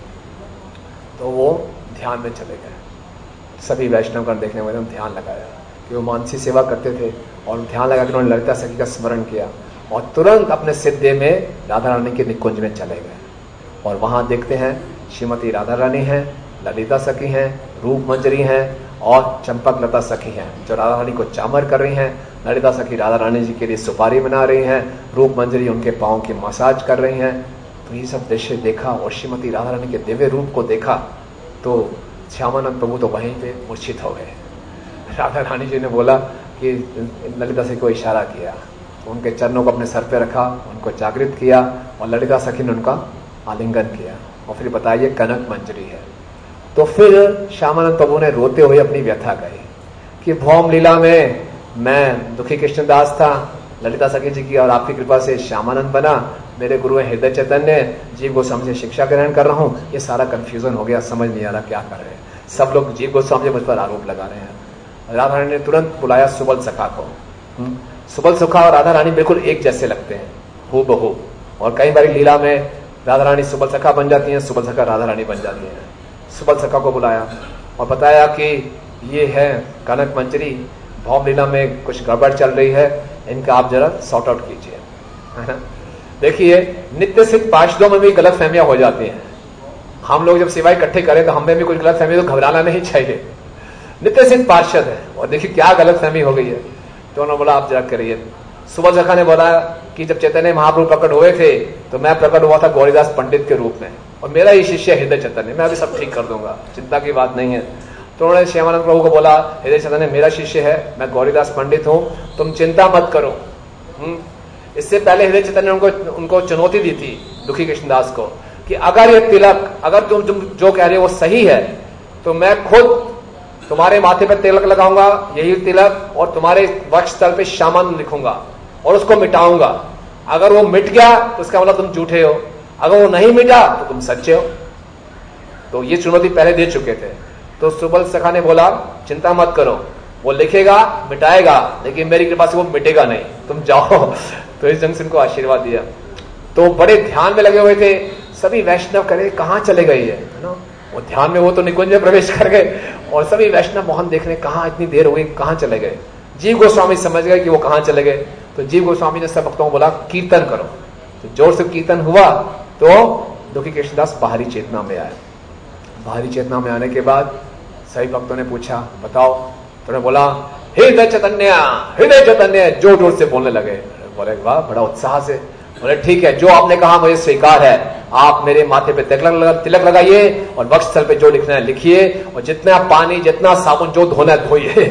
तो वो ध्यान में चले गए। सभी वैष्णव कर देखने वाले ध्यान लगाया कि वो मानसी सेवा करते थे, और ध्यान लगा के उन्होंने ललिता सखी का स्मरण किया और तुरंत अपने सिद्धे में राधा रानी के निकुंज में चले गए। और वहां देखते हैं श्रीमती राधा रानी है, ललिता सखी हैं, रूप मंजरी हैं और चंपक लता सखी हैं, जो राधा रानी को चामर कर रही हैं। ललिता सखी राधा रानी जी के लिए सुपारी बना रही हैं, रूप मंजरी उनके पाँव की मसाज कर रही हैं। तो ये सब दृश्य देखा और श्रीमती राधा रानी के दिव्य रूप को देखा तो श्यामानंद प्रभु तो वहीं पे मूर्छित हो गए। राधा रानी जी ने बोला कि ललिता सखी को इशारा किया, तो उनके चरणों को अपने सर पे रखा, उनको जागृत किया और ललिता सखी ने उनका आलिंगन किया और फिर बताइए कनक मंजरी है। तो फिर श्यामानंद प्रभु ने रोते हुए अपनी व्यथा कही कि भौम लीला में मैं दुखी कृष्णदास था, ललिता सखी जी की और आपकी कृपा से श्यामानंद बना, मेरे गुरु हृदय चैतन्य जीव गोस्वामी से शिक्षा ग्रहण कर रहा हूं, ये सारा कंफ्यूजन हो गया, समझ नहीं आ रहा क्या कर रहे हैं। सब लोग जीव गोस्वामी मुझ पर आरोप लगा रहे हैं। राधा रानी ने तुरंत बुलाया सुबल सखा को। सुबल सखा और राधा रानी बिल्कुल एक जैसे लगते हैं, हू बहू, और कई बार लीला में राधा रानी सुबल सखा बन जाती हैं, सुबल सखा राधा रानी बन जाती हैं। सुबल सखा को बुलाया और बताया कि ये है कनक मंजरी, भौम लीला में कुछ गड़बड़ चल रही है, इनका आप जरा सॉर्ट आउट कीजिए, है ना? देखिए नित्य सिद्ध पार्षदों में भी गलत फहमियां हो जाती हैं। हम लोग जब सेवा इकट्ठे करें तो हमें भी कुछ गलत फहमी, तो घबराना नहीं चाहिए। नित्य सिद्ध पार्षद है और देखिए क्या गलत फहमी हो गई है। तो उन्होंने बोला आप जरा करिए। सुबल सखा ने बोला कि जब चैतन्य महाप्रभु प्रकट हुए थे तो मैं प्रकट हुआ था गौरीदास पंडित के रूप में, और मेरा ही शिष्य हृदय चैतन्य, मैं अभी सब ठीक कर दूंगा, चिंता की बात नहीं है। तो उन्होंने श्यामानंद प्रभु को बोला हृदय चैतन्य मेरा शिष्य है, मैं गौरीदास पंडित हूं, तुम चिंता मत करो। हुँ? इससे पहले हृदय चैतन्य ने उनको उनको चुनौती दी थी दुखी कृष्णदास को कि अगर ये तिलक, अगर तुम तुम जो कह रहे हो वो सही है तो मैं खुद तुम्हारे माथे पर तिलक लगाऊंगा, यही तिलक, और तुम्हारे वक्ष तल पे शामन लिखूंगा और उसको मिटाऊंगा। अगर वो मिट गया तो इसका मतलब तुम झूठे हो, अगर वो नहीं मिटा तो तुम सच्चे हो। तो ये चुनौती पहले दे चुके थे। तो सुबल सखा ने बोला चिंता मत करो, वो लिखेगा मिटाएगा, लेकिन मेरी कृपा से वो मिटेगा नहीं, तुम जाओ। तो इस ढंग से उनको आशीर्वाद दिया। तो बड़े ध्यान में लगे हुए थे सभी वैष्णव, करे कहां चले गए है ना, वो ध्यान में, वो तो निकुंज में प्रवेश कर गए और सभी वैष्णव मोहन देखने कहां इतनी देर हो गई, कहां चले गए। जीव गोस्वामी समझ गए कि वो कहां चले गए। तो जीव गोस्वामी ने सब भक्तों को बोला कीर्तन करो। तो जोर से कीर्तन हुआ तो दुखी कृष्णदास बाहरी चेतना में आए। बाहरी चेतना में आने के बाद सभी भक्तों ने पूछा बताओ, तो उन्होंने बोला हृदय चैतन्य, हृदय चैतन्य, जोर जोर से बोलने लगे। बोले वाह, बड़ा उत्साह से। बोले ठीक है, जो आपने कहा मुझे स्वीकार है, आप मेरे माथे पे तिलक लगा, तिलक लगाइए और वक्ष स्थल पे जो लिखना है लिखिए, और जितना पानी जितना साबुन जो धोना है धोइए।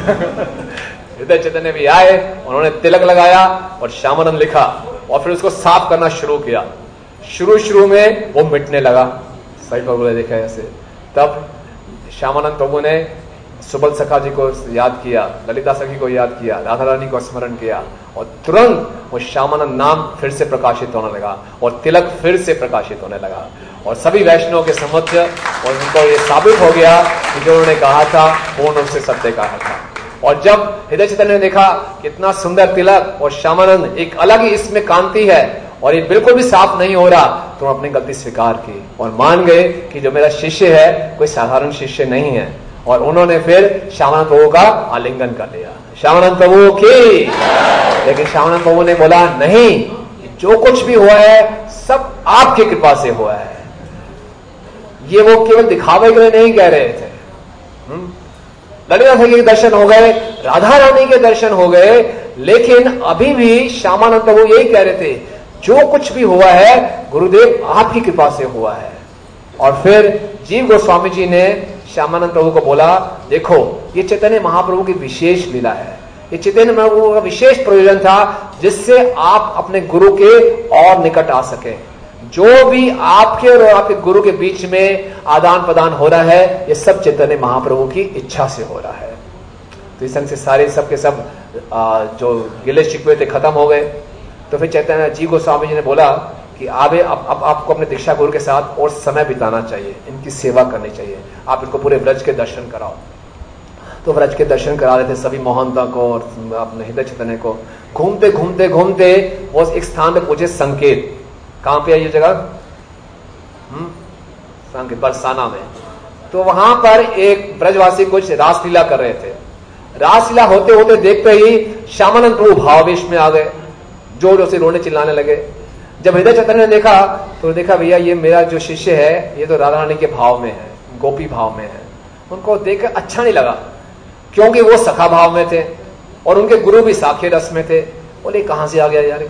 हृदय चैतन्य भी आए, उन्होंने तिलक लगाया और श्यामानंद लिखा और फिर उसको साफ करना शुरू किया। शुरू शुरू में वो मिटने लगा, सही बोले देखा ऐसे। तब श्यामानंद प्रभु ने सुबल सखा जी को याद किया, ललिता सखी को याद किया, राधा रानी को स्मरण किया और तुरंत वो श्यामानंद नाम फिर से प्रकाशित होने लगा और तिलक फिर से प्रकाशित होने लगा। और सभी वैष्णवों के समक्ष और उनको ये साबित हो गया कि जो उन्होंने कहा था पूर्ण रूप से सत्य कहा था। और जब हृदय चैतन्य ने देखा कितना सुंदर तिलक और श्यामानंद एक अलग ही इसमें कांति है और ये बिल्कुल भी साफ नहीं हो रहा, तो अपनी गलती स्वीकार की और मान गए कि जो मेरा शिष्य है कोई साधारण शिष्य नहीं है। और उन्होंने फिर श्यामानंद प्रभु का आलिंगन कर लिया। श्यामानंद प्रभु की। लेकिन श्यामानंद प्रभु ने बोला नहीं, जो कुछ भी हुआ है सब आपकी कृपा से हुआ है। ये वो केवल दिखावे के लिए नहीं कह रहे थे। ललिता सखी के दर्शन हो गए, राधा रानी के दर्शन हो गए, लेकिन अभी भी श्यामानंद प्रभु यही कह रहे थे जो कुछ भी हुआ है गुरुदेव आपकी कृपा से हुआ है। और फिर जीव गोस्वामी जी ने श्यामानंद प्रभु को बोला देखो ये चैतन्य महाप्रभु की विशेष लीला है, ये चैतन्य महाप्रभु का विशेष प्रयोजन था जिससे आप अपने गुरु के और निकट आ सके। जो भी आपके और आपके गुरु के बीच में आदान प्रदान हो रहा है ये सब चैतन्य महाप्रभु की इच्छा से हो रहा है। तो इस संग से सारे सब के सब जो गिले शिकवे थे खत्म हो गए। तो फिर चैतन्य जी गोस्वामी जी ने बोला कि आगे अब अब आपको अपने दीक्षा गुरु के साथ और समय बिताना चाहिए, इनकी सेवा करनी चाहिए, आप इनको पूरे व्रज के दर्शन कराओ। तो व्रज के दर्शन करा रहे थे सभी मोहनता को और अपने हृदय चैतन्य को। घूमते घूमते घूमते वो एक स्थान पे पहुंचे संकेत। कहां पे है ये जगह? हम्म संकेत, बरसाना में। तो वहां पर एक ब्रजवासी कुछ रासलीला कर रहे थे। रासलीला होते होते देखते ही श्यामानंद प्रभु भावावेश में आ गए, जोर जोर से रोने चिल्लाने लगे। जब हृदय चैतन्य ने देखा तो देखा भैया ये मेरा जो शिष्य है ये तो राधा रानी के भाव में है, गोपी भाव में है। उनको देखकर अच्छा नहीं लगा क्योंकि वो सखा भाव में थे और उनके गुरु भी साखे रस में थे। बोले कहां से आ गया यार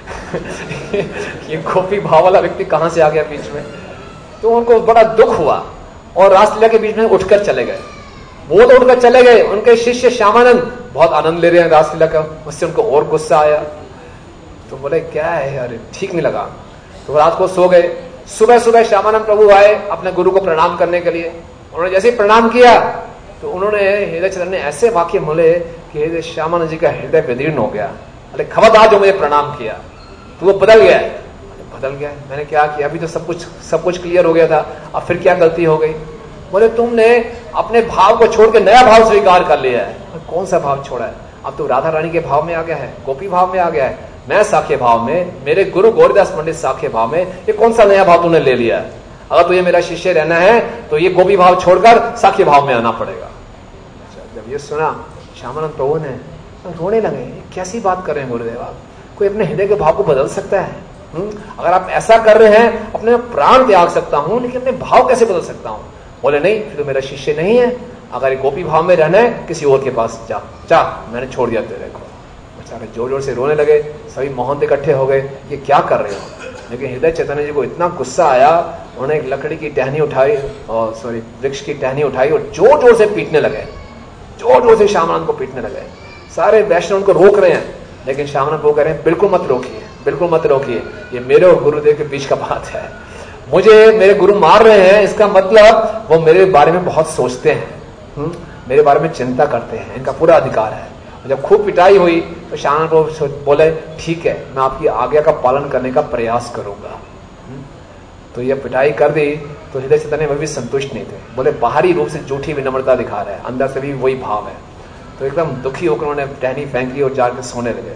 ये गोपी भाव वाला व्यक्ति कहां से आ गया बीच में। तो उनको बड़ा दुख हुआ और रासलीला के बीच में उठकर चले गए। वो तो उठकर चले गए, उनके शिष्य श्यामानंद बहुत आनंद ले रहे हैं रासलीला का, उससे उनको और गुस्सा आया। तो बोले क्या है यार, ठीक नहीं लगा। तो रात को सो गए। सुबह सुबह श्यामानंद प्रभु आए अपने गुरु को प्रणाम करने के लिए। उन्होंने जैसे ही प्रणाम किया तो उन्होंने हृदय चैतन्य ने ऐसे वाक्य बोले कि हृदय श्यामानंद जी का हृदय विदीर्ण हो गया। अरे खबरदार जो मुझे प्रणाम किया तो वो बदल गया है। बदल गया है, मैंने क्या किया? अभी तो सब कुछ सब कुछ क्लियर हो गया था, अब फिर क्या गलती हो गई? बोले तुमने अपने भाव को छोड़ के नया भाव स्वीकार कर लिया है। कौन सा भाव छोड़ा है? अब तो राधा रानी के भाव में आ गया है, गोपी भाव में आ गया है, मैं साखे भाव में, मेरे गुरु गौरीदास पंडित साखे भाव में। ये कौन सा नया भाव तूने ले लिया है? अगर तुझे मेरा शिष्य रहना है तो ये गोपी भाव छोड़कर साखे भाव में आना पड़ेगा। जब ये सुना श्यामानंद प्रभु ने तो रोने लगे, कैसी बात कर रहे हैं गुरुदेव आप? कोई अपने हृदय के भाव को बदल सकता है? हुँ? अगर आप ऐसा कर रहे हैं अपने प्राण त्याग सकता हूं, लेकिन अपने भाव कैसे बदल सकता हूं? बोले नहीं, फिर तो मेरा शिष्य नहीं है। अगर गोपी भाव में रहना है किसी और के पास जा, जा मैंने छोड़ दिया तेरे को। बेचारे जोर जोर से रोने लगे, सभी मोहन इकट्ठे हो गए, ये क्या कर रहे हो? लेकिन हृदय चैतन्य जी को इतना गुस्सा आया, उन्होंने एक लकड़ी की टहनी उठाई और सॉरी वृक्ष की टहनी उठाई और जोर जोर से पीटने लगे, जोर जोर से श्यामानंद को पीटने लगे। सारे वैष्णव उनको रोक रहे हैं, लेकिन श्यामानंद वो कह रहे हैं बिल्कुल मत रोकिए, बिल्कुल मत रोकिए, ये मेरे और गुरुदेव के बीच का बात है। मुझे मेरे गुरु मार रहे हैं, इसका मतलब वो मेरे बारे में बहुत सोचते हैं। हुँ? मेरे बारे में चिंता करते हैं, इनका पूरा अधिकार है। जब खूब पिटाई हुई तो श्यामानंद प्रभु बोले ठीक है, मैं आपकी आज्ञा का पालन करने का प्रयास करूंगा। तो ये पिटाई कर दी तो हृदय चैतन्य में भी संतुष्ट नहीं थे। बोले बाहरी रूप से झूठी विनम्रता दिखा रहे हैं, अंदर से भी वही भाव है। तो एकदम दुखी होकर उन्होंने टहनी फेंक ली और जाकर सोने लगे।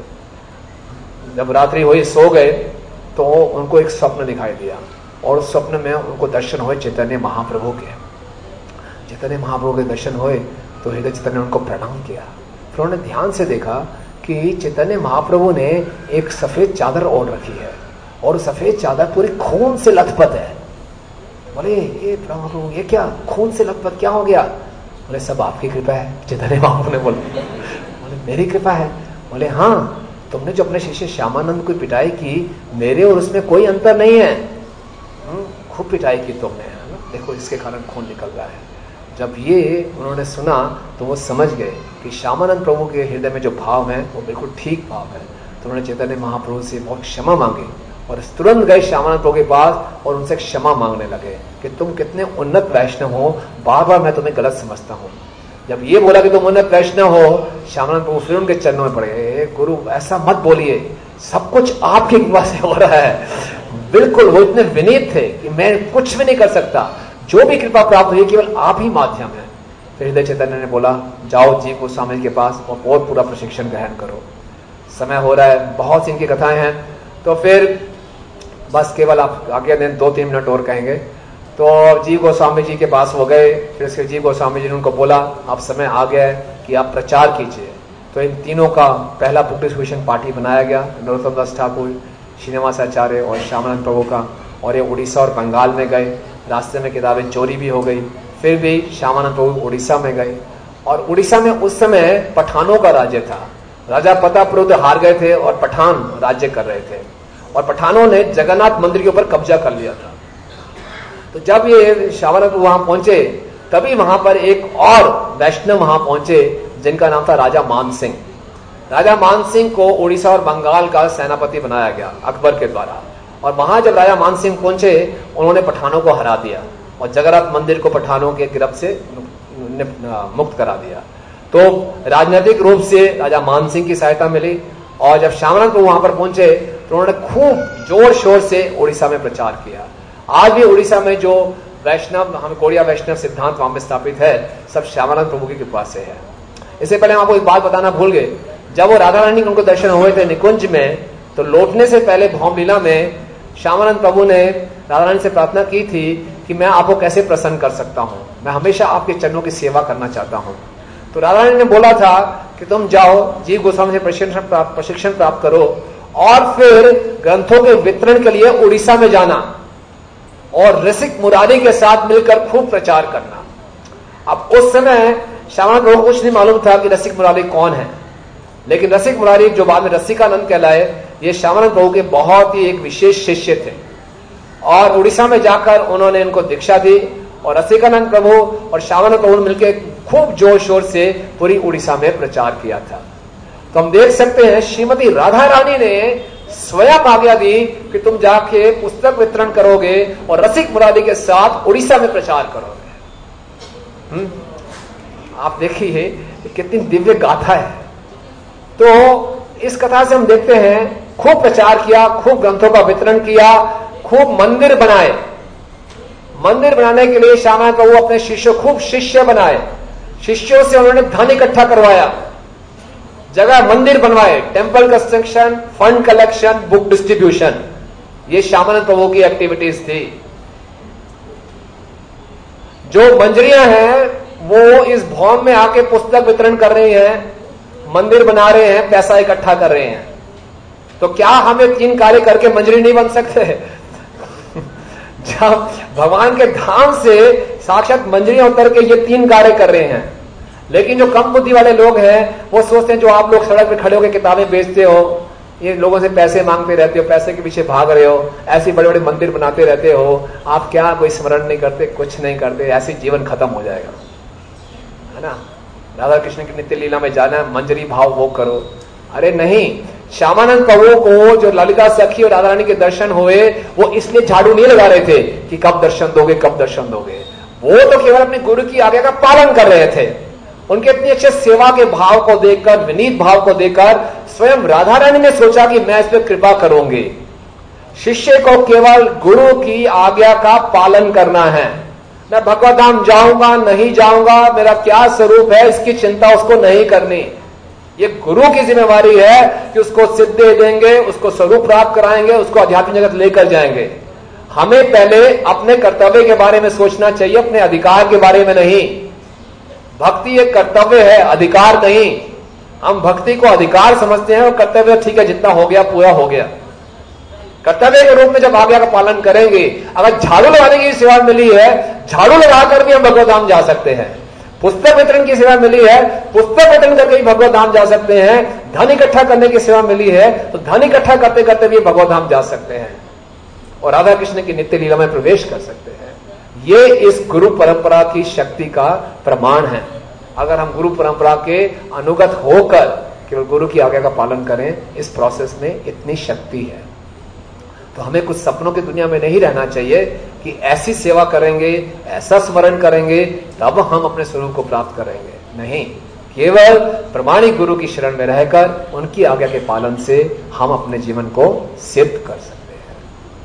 जब रात्रि हुई, सो गए, तो उनको एक स्वप्न दिखाई दिया और उस स्वप्न में उनको दर्शन हुए चैतन्य महाप्रभु के। चैतन्य महाप्रभु के दर्शन हुए तो हृदय चैतन्य ने उनको प्रणाम किया। फिर उन्होंने ध्यान से देखा कि चैतन्य महाप्रभु ने एक सफेद चादर ओढ़ रखी है और सफेद चादर पूरी खून से लथपथ है। बोले ये प्रभु ये क्या खून से लथपथ क्या हो गया? बोले सब आपकी कृपा है। चैतन्य महाप्रभु ने बोले बोले मेरी कृपा है? बोले हाँ, तुमने जो अपने शिष्य श्यामानंद की पिटाई की, मेरे और उसमें कोई अंतर नहीं है। खूब पिटाई की तुमने, देखो इसके कारण खून निकल रहा है। जब ये उन्होंने सुना तो वो समझ गए कि श्यामानंद प्रभु के हृदय में जो भाव है वो बिल्कुल ठीक भाव है। तो उन्होंने चैतन्य महाप्रभु से बहुत क्षमा मांगी और तुरंत गए श्यामानंद प्रभु के पास और उनसे क्षमा मांगने लगे कि तुम कितने उन्नत वैष्णव हो, बार बार मैं तुम्हें गलत समझता हूँ। जब ये बोला कि तुम उन्नत वैष्णव हो, श्यामानंद प्रभु फिर उनके चरणों में पड़ गए। गुरु ऐसा मत बोलिए, सब कुछ आपकी कृपा से हो रहा है। बिल्कुल वो इतने विनीत थे कि मैं कुछ भी नहीं कर सकता, जो भी कृपा प्राप्त हुई केवल आप ही माध्यम है। फिर हृदय चैतन्य ने बोला जाओ जीव गोस्वामी के पास और बहुत पूरा प्रशिक्षण ग्रहण करो। समय हो रहा है, बहुत सी इनकी कथाएं हैं, तो फिर बस केवल आप आगे दिन दो तीन मिनट और कहेंगे। तो जीव गोस्वामी जी के पास वो गए। फिर इसके जीव गोस्वामी जी ने उनको बोला अब समय आ गया है कि आप प्रचार कीजिए। तो इन तीनों का पहला बुक डिस्ट्रीब्यूशन पार्टी बनाया गया, नरोत्तम दास ठाकुर, श्रीनिवास आचार्य और श्यामानंद प्रभु का। और ये उड़ीसा और बंगाल में गए। रास्ते में किताबें चोरी भी हो गई, फिर भी श्यामानंद प्रभु उड़ीसा में गए। और उड़ीसा में उस समय पठानों का राज्य था। राजा प्रतापरुद्र हार गए थे और पठान राज्य कर रहे थे और पठानों ने जगन्नाथ मंदिर के ऊपर कब्जा कर लिया था। तो जब ये श्यामानंद प्रभु वहां पहुंचे तभी वहां पर एक और वैष्णव वहां पहुंचे जिनका नाम था राजा मान सिंह। राजा मान सिंह को उड़ीसा और बंगाल का सेनापति बनाया गया अकबर के द्वारा। और वहां जब राजा मान सिंह पहुंचे उन्होंने पठानों को हरा दिया और जगन्नाथ मंदिर को पठानों के गिरफ्त से मुक्त करा दिया। तो राजनीतिक रूप से राजा मान सिंह की सहायता मिली। और जब श्यामानंद प्रभु वहां पर पहुंचे तो उन्होंने खूब जोर शोर से उड़ीसा में प्रचार किया। आज भी उड़ीसा में जो वैष्णव हम कोड़िया वैष्णव सिद्धांत वहां में स्थापित है, सब श्यामानंद प्रभु की कृपा से है। इससे पहले हम आपको एक बात बताना भूल गए, जब वो राधा रानी के उनको दर्शन हुए थे निकुंज में, तो लौटने से पहले भौम लीला में श्यामानंद प्रभु ने राधा रानी से प्रार्थना की थी कि मैं आपको कैसे प्रसन्न कर सकता हूं, मैं हमेशा आपके चरणों की सेवा करना चाहता हूं। तो राधा रानी ने बोला था कि तुम जाओ जीव गोस्वामी से प्रशिक्षण प्राप्त प्रशिक्षण प्राप्त करो और फिर ग्रंथों के वितरण के लिए उड़ीसा में जाना और रसिक मुरारी के साथ मिलकर खूब प्रचार करना। अब उस समय श्यामानंद प्रभु को कुछ नहीं मालूम था कि रसिक मुरारी कौन है, लेकिन रसिक मुरारी जो बाद में रसिकानंद कहलाए, ये श्यामानंद प्रभु के बहुत ही एक विशेष शिष्य थे। और उड़ीसा में जाकर उन्होंने इनको दीक्षा दी और रसिकानंद प्रभु और श्यामानंद प्रभु ने मिलकर खूब जोर शोर से पूरी उड़ीसा में प्रचार किया था। तो हम देख सकते हैं श्रीमती राधा रानी ने स्वयं आज्ञा दी कि तुम जाके पुस्तक वितरण करोगे और रसिक मुरारी के साथ उड़ीसा में प्रचार करोगे। हम्म आप देखिए कितनी दिव्य गाथा है। तो इस कथा से हम देखते हैं खूब प्रचार किया, खूब ग्रंथों का वितरण किया, खूब मंदिर बनाए। मंदिर बनाने के लिए श्यामानंद प्रभु अपने शिष्यों खूब शिष्य बनाए, शिष्यों से उन्होंने धन इकट्ठा करवाया, जगह मंदिर बनवाए, temple construction, fund collection, book distribution, ये श्यामानंद प्रभु की एक्टिविटीज थी। जो मंजरियां हैं वो इस भौम में आके पुस्तक वितरण कर रही हैं, मंदिर बना रहे हैं, पैसा इकट्ठा कर रहे हैं। तो क्या हमें तीन कार्य करके मंजरी नहीं बन सकते? जब भगवान के धाम से साक्षात मंजरियां उतर के ये तीन कार्य कर रहे हैं। लेकिन जो कम बुद्धि वाले लोग हैं वो सोचते हैं जो आप लोग सड़क पे खड़े होकर किताबें बेचते हो, ये लोगों से पैसे मांगते रहते हो, पैसे के पीछे भाग रहे हो, ऐसे बड़े बड़े मंदिर बनाते रहते हो, आप क्या कोई स्मरण नहीं करते, कुछ नहीं करते, ऐसे जीवन खत्म हो जाएगा, है ना। राधा कृष्ण की नित्य लीला में जाना है, मंजरी भाव वो करो। अरे नहीं, श्यामानंद प्रभु को जो ललिता सखी और राधा रानी के दर्शन हुए वो इसलिए झाड़ू नहीं लगा रहे थे कि कब दर्शन दोगे कब दर्शन दोगे। वो तो केवल अपने गुरु की आज्ञा का पालन कर रहे थे। उनके इतनी अच्छे सेवा के भाव को देखकर, विनीत भाव को देखकर स्वयं राधा रानी ने सोचा कि मैं इस पर कृपा करूंगी। शिष्य को केवल गुरु की आज्ञा का पालन करना है। मैं भगवत धाम जाऊंगा नहीं जाऊंगा, मेरा क्या स्वरूप है, इसकी चिंता उसको नहीं करनी। ये गुरु की जिम्मेवारी है कि उसको सिद्धि देंगे, उसको स्वरूप प्राप्त कराएंगे, उसको आध्यात्मिक जगत लेकर जाएंगे। हमें पहले अपने कर्तव्य के बारे में सोचना चाहिए, अपने अधिकार के बारे में नहीं। भक्ति एक कर्तव्य है, अधिकार नहीं। हम भक्ति को अधिकार समझते हैं और कर्तव्य ठीक है, जितना हो गया पूरा हो गया। कर्तव्य के रूप में जब आज्ञा का पालन करेंगे, अगर झाड़ू लगाने की सेवा मिली है, झाड़ू लगाकर भी हम भगवत धाम जा सकते हैं। पुस्तक वितरण की सेवा मिली है, पुस्तक वितरण करके भी भगवत धाम जा सकते हैं। धन इकट्ठा करने की सेवा मिली है, तो धन इकट्ठा करते करते भी भगवत धाम जा सकते हैं और राधा कृष्ण की नित्य लीला में प्रवेश कर सकते हैं। ये इस गुरु परंपरा की शक्ति का प्रमाण है। अगर हम गुरु परंपरा के अनुगत होकर केवल गुरु की आज्ञा का पालन करें, इस प्रोसेस में इतनी शक्ति है। तो हमें कुछ सपनों की दुनिया में नहीं रहना चाहिए कि ऐसी सेवा करेंगे, ऐसा स्मरण करेंगे, तब हम अपने स्वरूप को प्राप्त करेंगे। नहीं, केवल प्रमाणिक गुरु की शरण में रहकर उनकी आज्ञा के पालन से हम अपने जीवन को सिद्ध कर सकते हैं।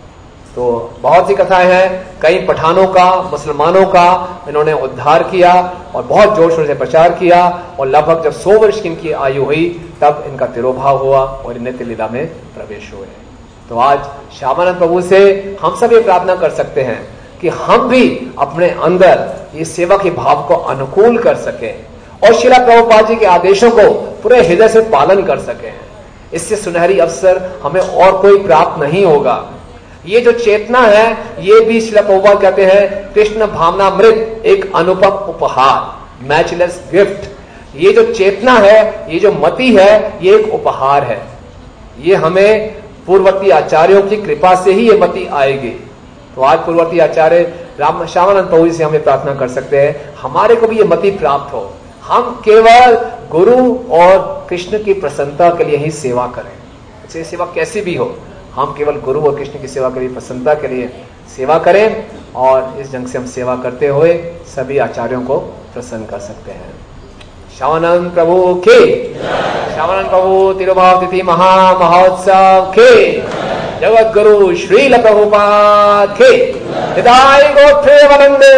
तो बहुत सी कथाएं हैं, कई पठानों का, मुसलमानों का इन्होंने उद्धार किया और बहुत जोर शोर से प्रचार किया, और लगभग जब सौ वर्ष की इनकी आयु हुई तब इनका तिरोभाव हुआ और नित्य लीला में प्रवेश हुए। तो आज श्यामानंद प्रभु से हम सब ये प्रार्थना कर सकते हैं कि हम भी अपने अंदर ये सेवा के भाव को अनुकूल कर सकें और श्रील प्रभुपाद जी के आदेशों को पूरे हृदय से पालन कर सकें। इससे सुनहरी अवसर हमें और कोई प्राप्त नहीं होगा। ये जो चेतना है, ये भी श्रील प्रभुपाद कहते हैं कृष्ण भावनामृत, एक अनुपम उपहार, मैचलेस गिफ्ट। ये जो चेतना है, ये जो मति है, ये एक उपहार है। ये हमें पूर्ववर्ती आचार्यों की कृपा से ही ये मति आएगी। तो आज पूर्ववर्ती आचार्य राम श्यामानंद प्रभु से हमें प्रार्थना कर सकते हैं, हमारे को भी ये मति प्राप्त हो। हम केवल गुरु और कृष्ण की प्रसन्नता के लिए ही सेवा करें, चाहे सेवा कैसी भी हो। हम केवल गुरु और कृष्ण की सेवा के लिए, प्रसन्नता के लिए सेवा करें, और इस ढंग से हम सेवा करते हुए सभी आचार्यों को प्रसन्न कर सकते हैं। श्यामानंद प्रभु के, श्यामानंद प्रभु तिरुभाव तिथि महा महोत्सव के, जगत गुरु श्रील प्रभुपाद के, हिदाय गोत्रेवनंदे।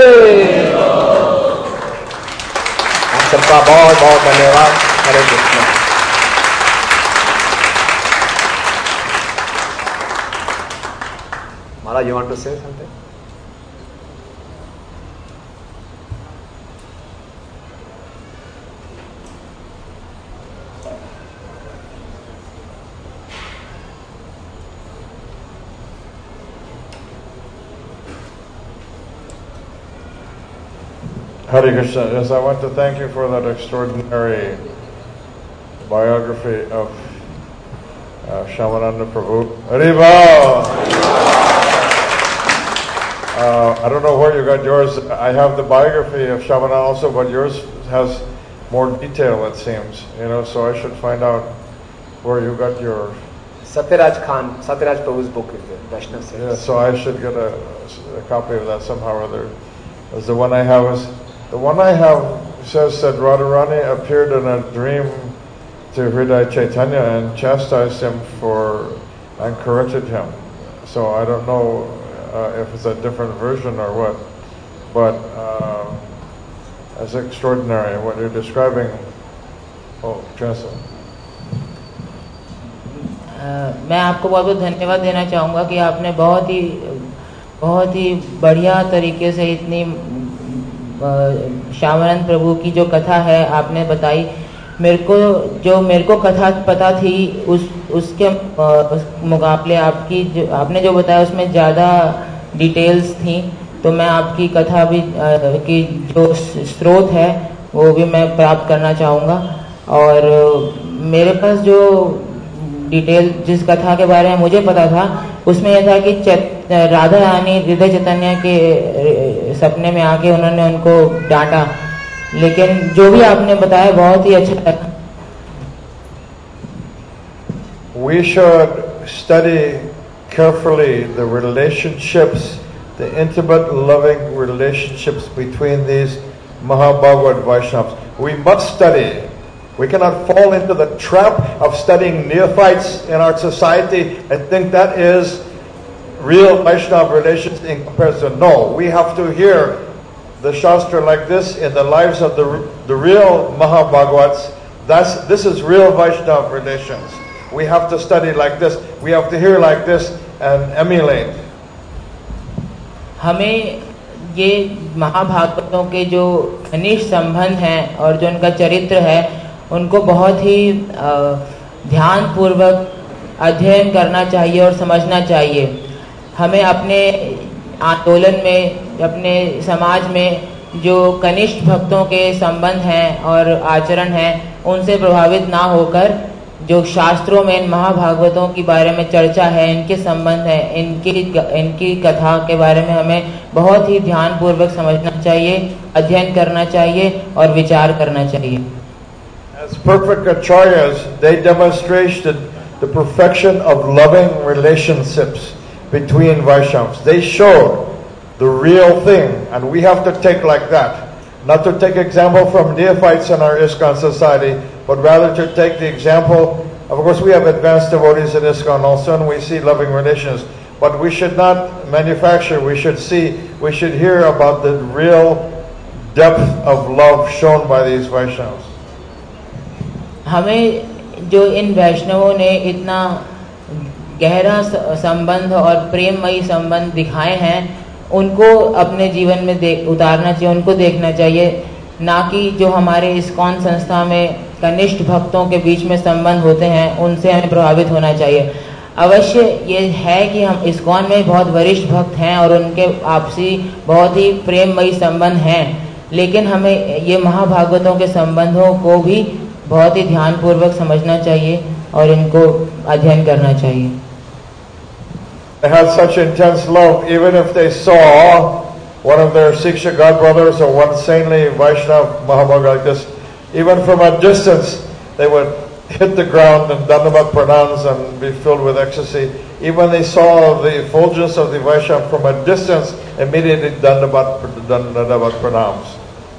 आप सबका बहुत बहुत धन्यवाद। हरे Krishna. Mala, you want to say something? Hare Krishna. Yes, I want to thank you for that extraordinary biography of uh, Shyamananda Prabhu. Haribo! Uh, I don't know where you got yours. I have the biography of Shyamananda also, but yours has more detail, it seems. You know, so I should find out where you got your. Satyaraj Khan, Satyaraj Prabhu's book is there, Vaishnav says. Yeah, so I should get a, a copy of that somehow or other. As the one I have is. The one I have says that Radharani appeared in a dream to Hridaya Chaitanya and chastised him for and corrected him. So I don't know uh, if it's a different version or what, but uh, it's extraordinary what you're describing. Oh, translate. uh, मैं आपको बहुत बहुत धन्यवाद देना चाहूँगा कि आपने बहुत ही बहुत ही बढ़िया तरीके से इतनी श्यामानंद प्रभु की जो कथा है आपने बताई। मेरे को जो मेरे को कथा पता थी उस उसके उस मुकाबले आपकी जो आपने जो बताया उसमें ज़्यादा डिटेल्स थी। तो मैं आपकी कथा भी की जो स्रोत है वो भी मैं प्राप्त करना चाहूँगा। और मेरे पास जो डिटेल जिस कथा के बारे में मुझे पता था उसमें यह था कि राधा रानी हृदय चैतन्य के सपने में आके उन्होंने उनको डांटा, लेकिन जो भी आपने बताया बहुत ही अच्छा लगा। We should study carefully the relationships, the intimate, loving relationships between these Mahabhagavad Vaishnavas. We must study. We cannot fall into the trap of studying neophytes in our society and think that is real Vaishnava relations in comparison. No, we have to hear the Shastra like this in the lives of the, the real Mahabhagavats. That's, this is real Vaishnava relations. We have to study like this. We have to hear like this and emulate. हमें ये महाभागवतों के जो घनिष्ठ संबंध हैं और जो उनका चरित्र है उनको बहुत ही ध्यान पूर्वक अध्ययन करना चाहिए और समझना चाहिए। हमें अपने आंदोलन में, अपने समाज में जो कनिष्ठ भक्तों के संबंध हैं और आचरण हैं उनसे प्रभावित ना होकर जो शास्त्रों में इन महाभागवतों के बारे में चर्चा है, इनके संबंध है, इनकी इनकी कथा के बारे में हमें बहुत ही ध्यान पूर्वक समझना चाहिए, अध्ययन करना चाहिए और विचार करना चाहिए। As perfect acharyas, they demonstrated the perfection of loving relationships between Vaishnavas. They showed the real thing, and we have to take like that. Not to take example from neophytes in our ISKCON society, but rather to take the example. Of course, we have advanced devotees in ISKCON also, and we see loving relations. But we should not manufacture. We should see, we should hear about the real depth of love shown by these Vaishnavas. हमें जो इन वैष्णवों ने इतना गहरा संबंध और प्रेममयी संबंध दिखाए हैं उनको अपने जीवन में देख उतारना चाहिए, उनको देखना चाहिए, ना कि जो हमारे इस्कॉन संस्था में कनिष्ठ भक्तों के बीच में संबंध होते हैं उनसे हमें प्रभावित होना चाहिए। अवश्य ये है कि हम इस्कॉन में बहुत वरिष्ठ भक्त हैं और उनके आपसी बहुत ही प्रेममयी संबंध हैं, लेकिन हमें ये महाभागवतों के संबंधों को भी बहुत ही ध्यानपूर्वक समझना चाहिए और इनको अध्ययन करना चाहिए। They had such intense love, even if they saw one of their Siksha godbrothers or one saintly Vaishnava Mahabhagavad like this, even from a distance, they would hit the ground and Dandavat pranams and be filled with ecstasy. Even they saw the effulgence of the Vaishnava from a distance, immediately Dandavat, Dandavat pranams.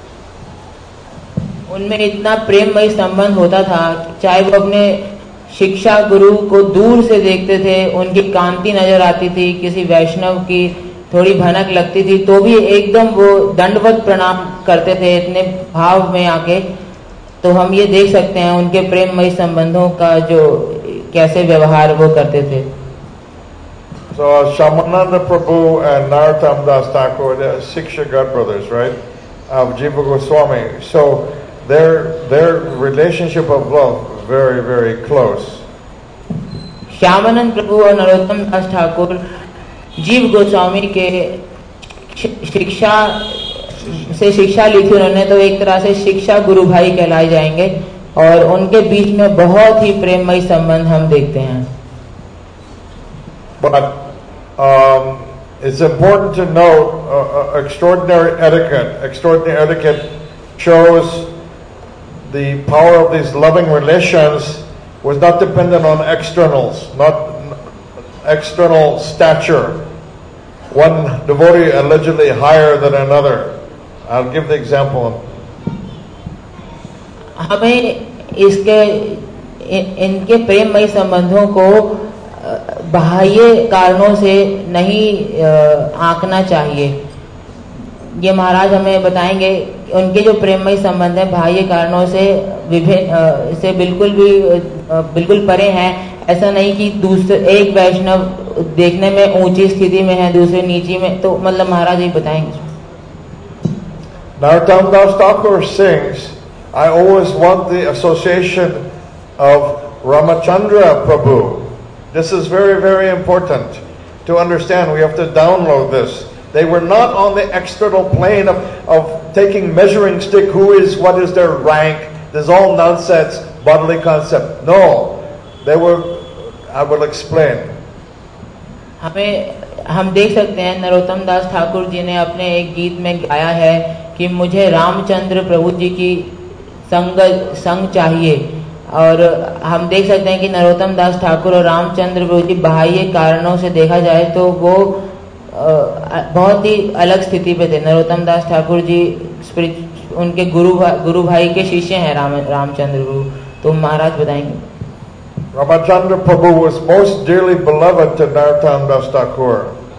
उनमें इतना प्रेममय संबंध होता था, चाहे वो अपने शिक्षा गुरु को दूर से देखते थे, उनकी कांति नजर आती थी, किसी वैष्णव की थोड़ी भनक लगती थी तो भी एकदम वो दंडवत प्रणाम करते थे इतने भाव में आके। तो हम ये देख सकते हैं उनके प्रेममय संबंधों का जो कैसे व्यवहार वो करते थे। So uh, Shyamananda Prabhu and Narottam Das Thakur, they are Siksha godbrothers, right? Of Jiva Goswami. So their their relationship of love very very close. Shyamanand प्रभु और नरोत्तम दास ठाकुर जीव गोस्वामी के शिक्षा से शिक्षा ली थी उन्होंने, तो एक तरह से शिक्षा गुरु भाई कहलाए जाएंगे और उनके बीच में बहुत ही प्रेममय संबंध हम देखते हैं। But um, it's important to know uh, uh, extraordinary etiquette. Extraordinary etiquette shows the power of these loving relations was not dependent on externals, not external stature. One devotee allegedly higher than another. I'll give the example. हमें इसके इनके प्रेममय संबंधों को बाह्य कारणों से नहीं आंकना चाहिए। ये महाराज हमें बताएंगे उनके जो प्रेममय संबंध है बाह्य कारणों से विभिन्न से बिल्कुल भी बिल्कुल परे हैं। ऐसा नहीं कि दूसरे एक वैष्णव देखने में ऊंची स्थिति में है दूसरे नीची में, तो मतलब महाराज ये बताएंगे। Narottam Das Thakur sings, I always want the association of Ramachandra Prabhu. This is very, very important to understand. We have to download this. They were not on the external plane of, of taking measuring stick, who is, what is their rank. There's all nonsense, bodily concept. No, they were, I will explain. हमें हम देख सकते हैं नरोत्तम दास ठाकुर जी ने अपने एक गीत में गाया है कि मुझे रामचंद्र प्रभु जी की संग संग चाहिए, और हम देख सकते हैं कि नरोत्तम दास ठाकुर और रामचंद्र प्रभु जी बाह्य कारणों से देखा जाए तो वो बहुत ही अलग स्थिति पे थे। नरोत्तम दास ठाकुर जी उनके गुरु भा, गुरु भाई के शिष्य हैं राम रामचंद्र प्रभु। तो महाराज बताएंगे। Ramachandra Prabhu was most dearly beloved to Narottam Das Thakur.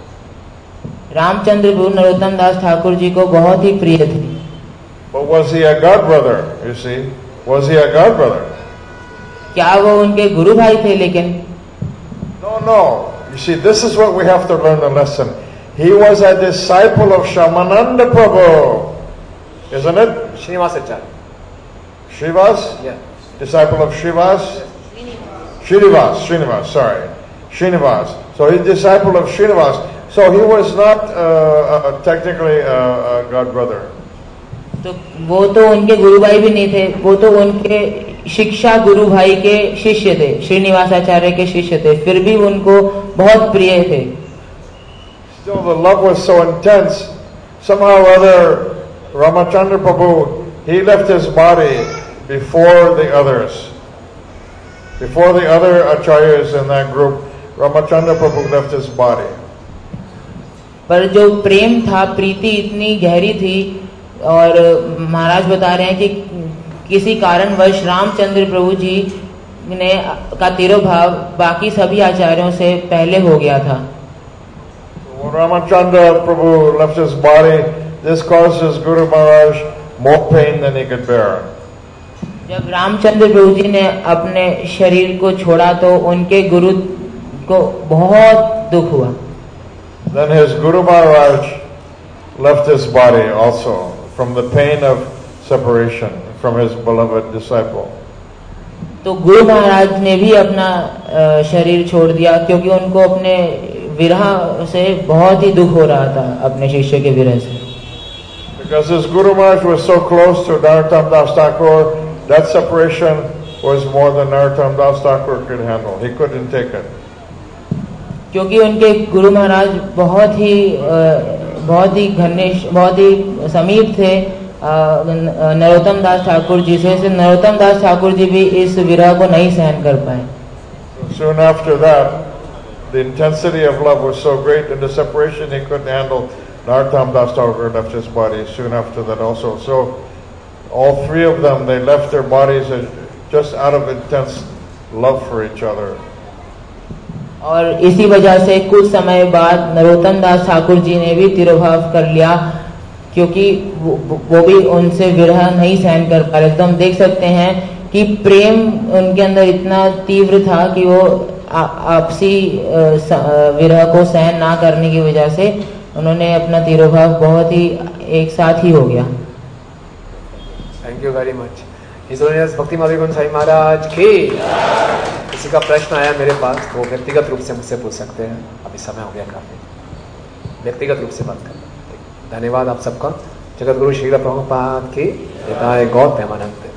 Ramchandra प्रभु नरोत्तम दास ठाकुर जी को बहुत ही प्रिय थे। But was he a god brother? You see, was he a god brother? क्या वो उनके गुरु भाई थे? लेकिन No, no. You see, this is what we have to learn the lesson. He was a disciple of Shyamananda Prabhu, isn't it? Srinivas Acharya, Shrivas? yeah. Disciple of Shrivas? Srinivas. Srinivas, sorry. Srinivas. So he's disciple of Srinivas. So he was not uh, uh, technically a, a god brother. तो वो तो उनके गुरु भाई भी नहीं थे, वो तो उनके शिक्षा गुरु भाई के शिष्य थे, श्रीनिवास आचार्य के शिष्य थे, फिर भी उनको बहुत प्रिय थे। Still the love was so intense. Somehow or other, Ramachandra Prabhu, he left his body before the others. Before the other acharyas in that group, Ramachandra Prabhu left his body. पर जो प्रेम था, प्रीति इतनी गहरी थी, और महाराज बता रहे हैं कि किसी कारणवश रामचंद्र प्रभु जी ने का तिरोभाव बाकी सभी आचार्यों से पहले हो गया था। When Ramachandra Prabhu left his body, this caused his Guru Maharaj more pain than he could bear. जब रामचंद्र प्रभु जी ने अपने शरीर को छोड़ा तो उनके गुरु को बहुत दुख हुआ। Then his Guru Maharaj left his body also from the pain of separation from his beloved disciple. तो गुरु महाराज ने भी अपना शरीर छोड़ दिया क्योंकि उनको अपने विरह से बहुत ही दुख हो रहा था, अपने शिष्य के विरह से। Because his Guru Maharaj was so close to Narottam Das Thakur, that separation was more than Narottam Das Thakur could handle. He couldn't take it. क्योंकि उनके गुरु महाराज बहुत ही बहुत ही घनिष्ठ, बहुत ही समीप थे नरोत्तम दास ठाकुर जी से, से नरोत्तम दास ठाकुर जी भी इस विरह को नहीं सहन कर पाए। Soon after that, the intensity of love was so great in the separation he couldn't handle. Narottam Das Thakur left his body soon after that also. So all three of them, they left their bodies just out of intense love for each other. और इसी वजह से कुछ समय बाद नरोत्तम दास ठाकुर जी ने भी तिरोभाव कर लिया क्योंकि वो, वो भी उनसे विरह नहीं सहन कर पा रहे। तो हम देख सकते हैं कि प्रेम उनके अंदर इतना तीव्र था कि वो आपसी विरह को सहन ना करने की वजह से उन्होंने अपना तिरोभाव बहुत ही एक साथ ही हो गया। Thank you very much. Bhakti Madhuri Sai महाराज की। किसी का प्रश्न आया मेरे पास तो वो व्यक्तिगत रूप से मुझसे पूछ सकते हैं, अभी समय हो गया काफी, व्यक्तिगत रूप से बात करना। धन्यवाद आप सबका। जगत गुरु श्रील प्रभुपाद की। गौर प्रेमानंद।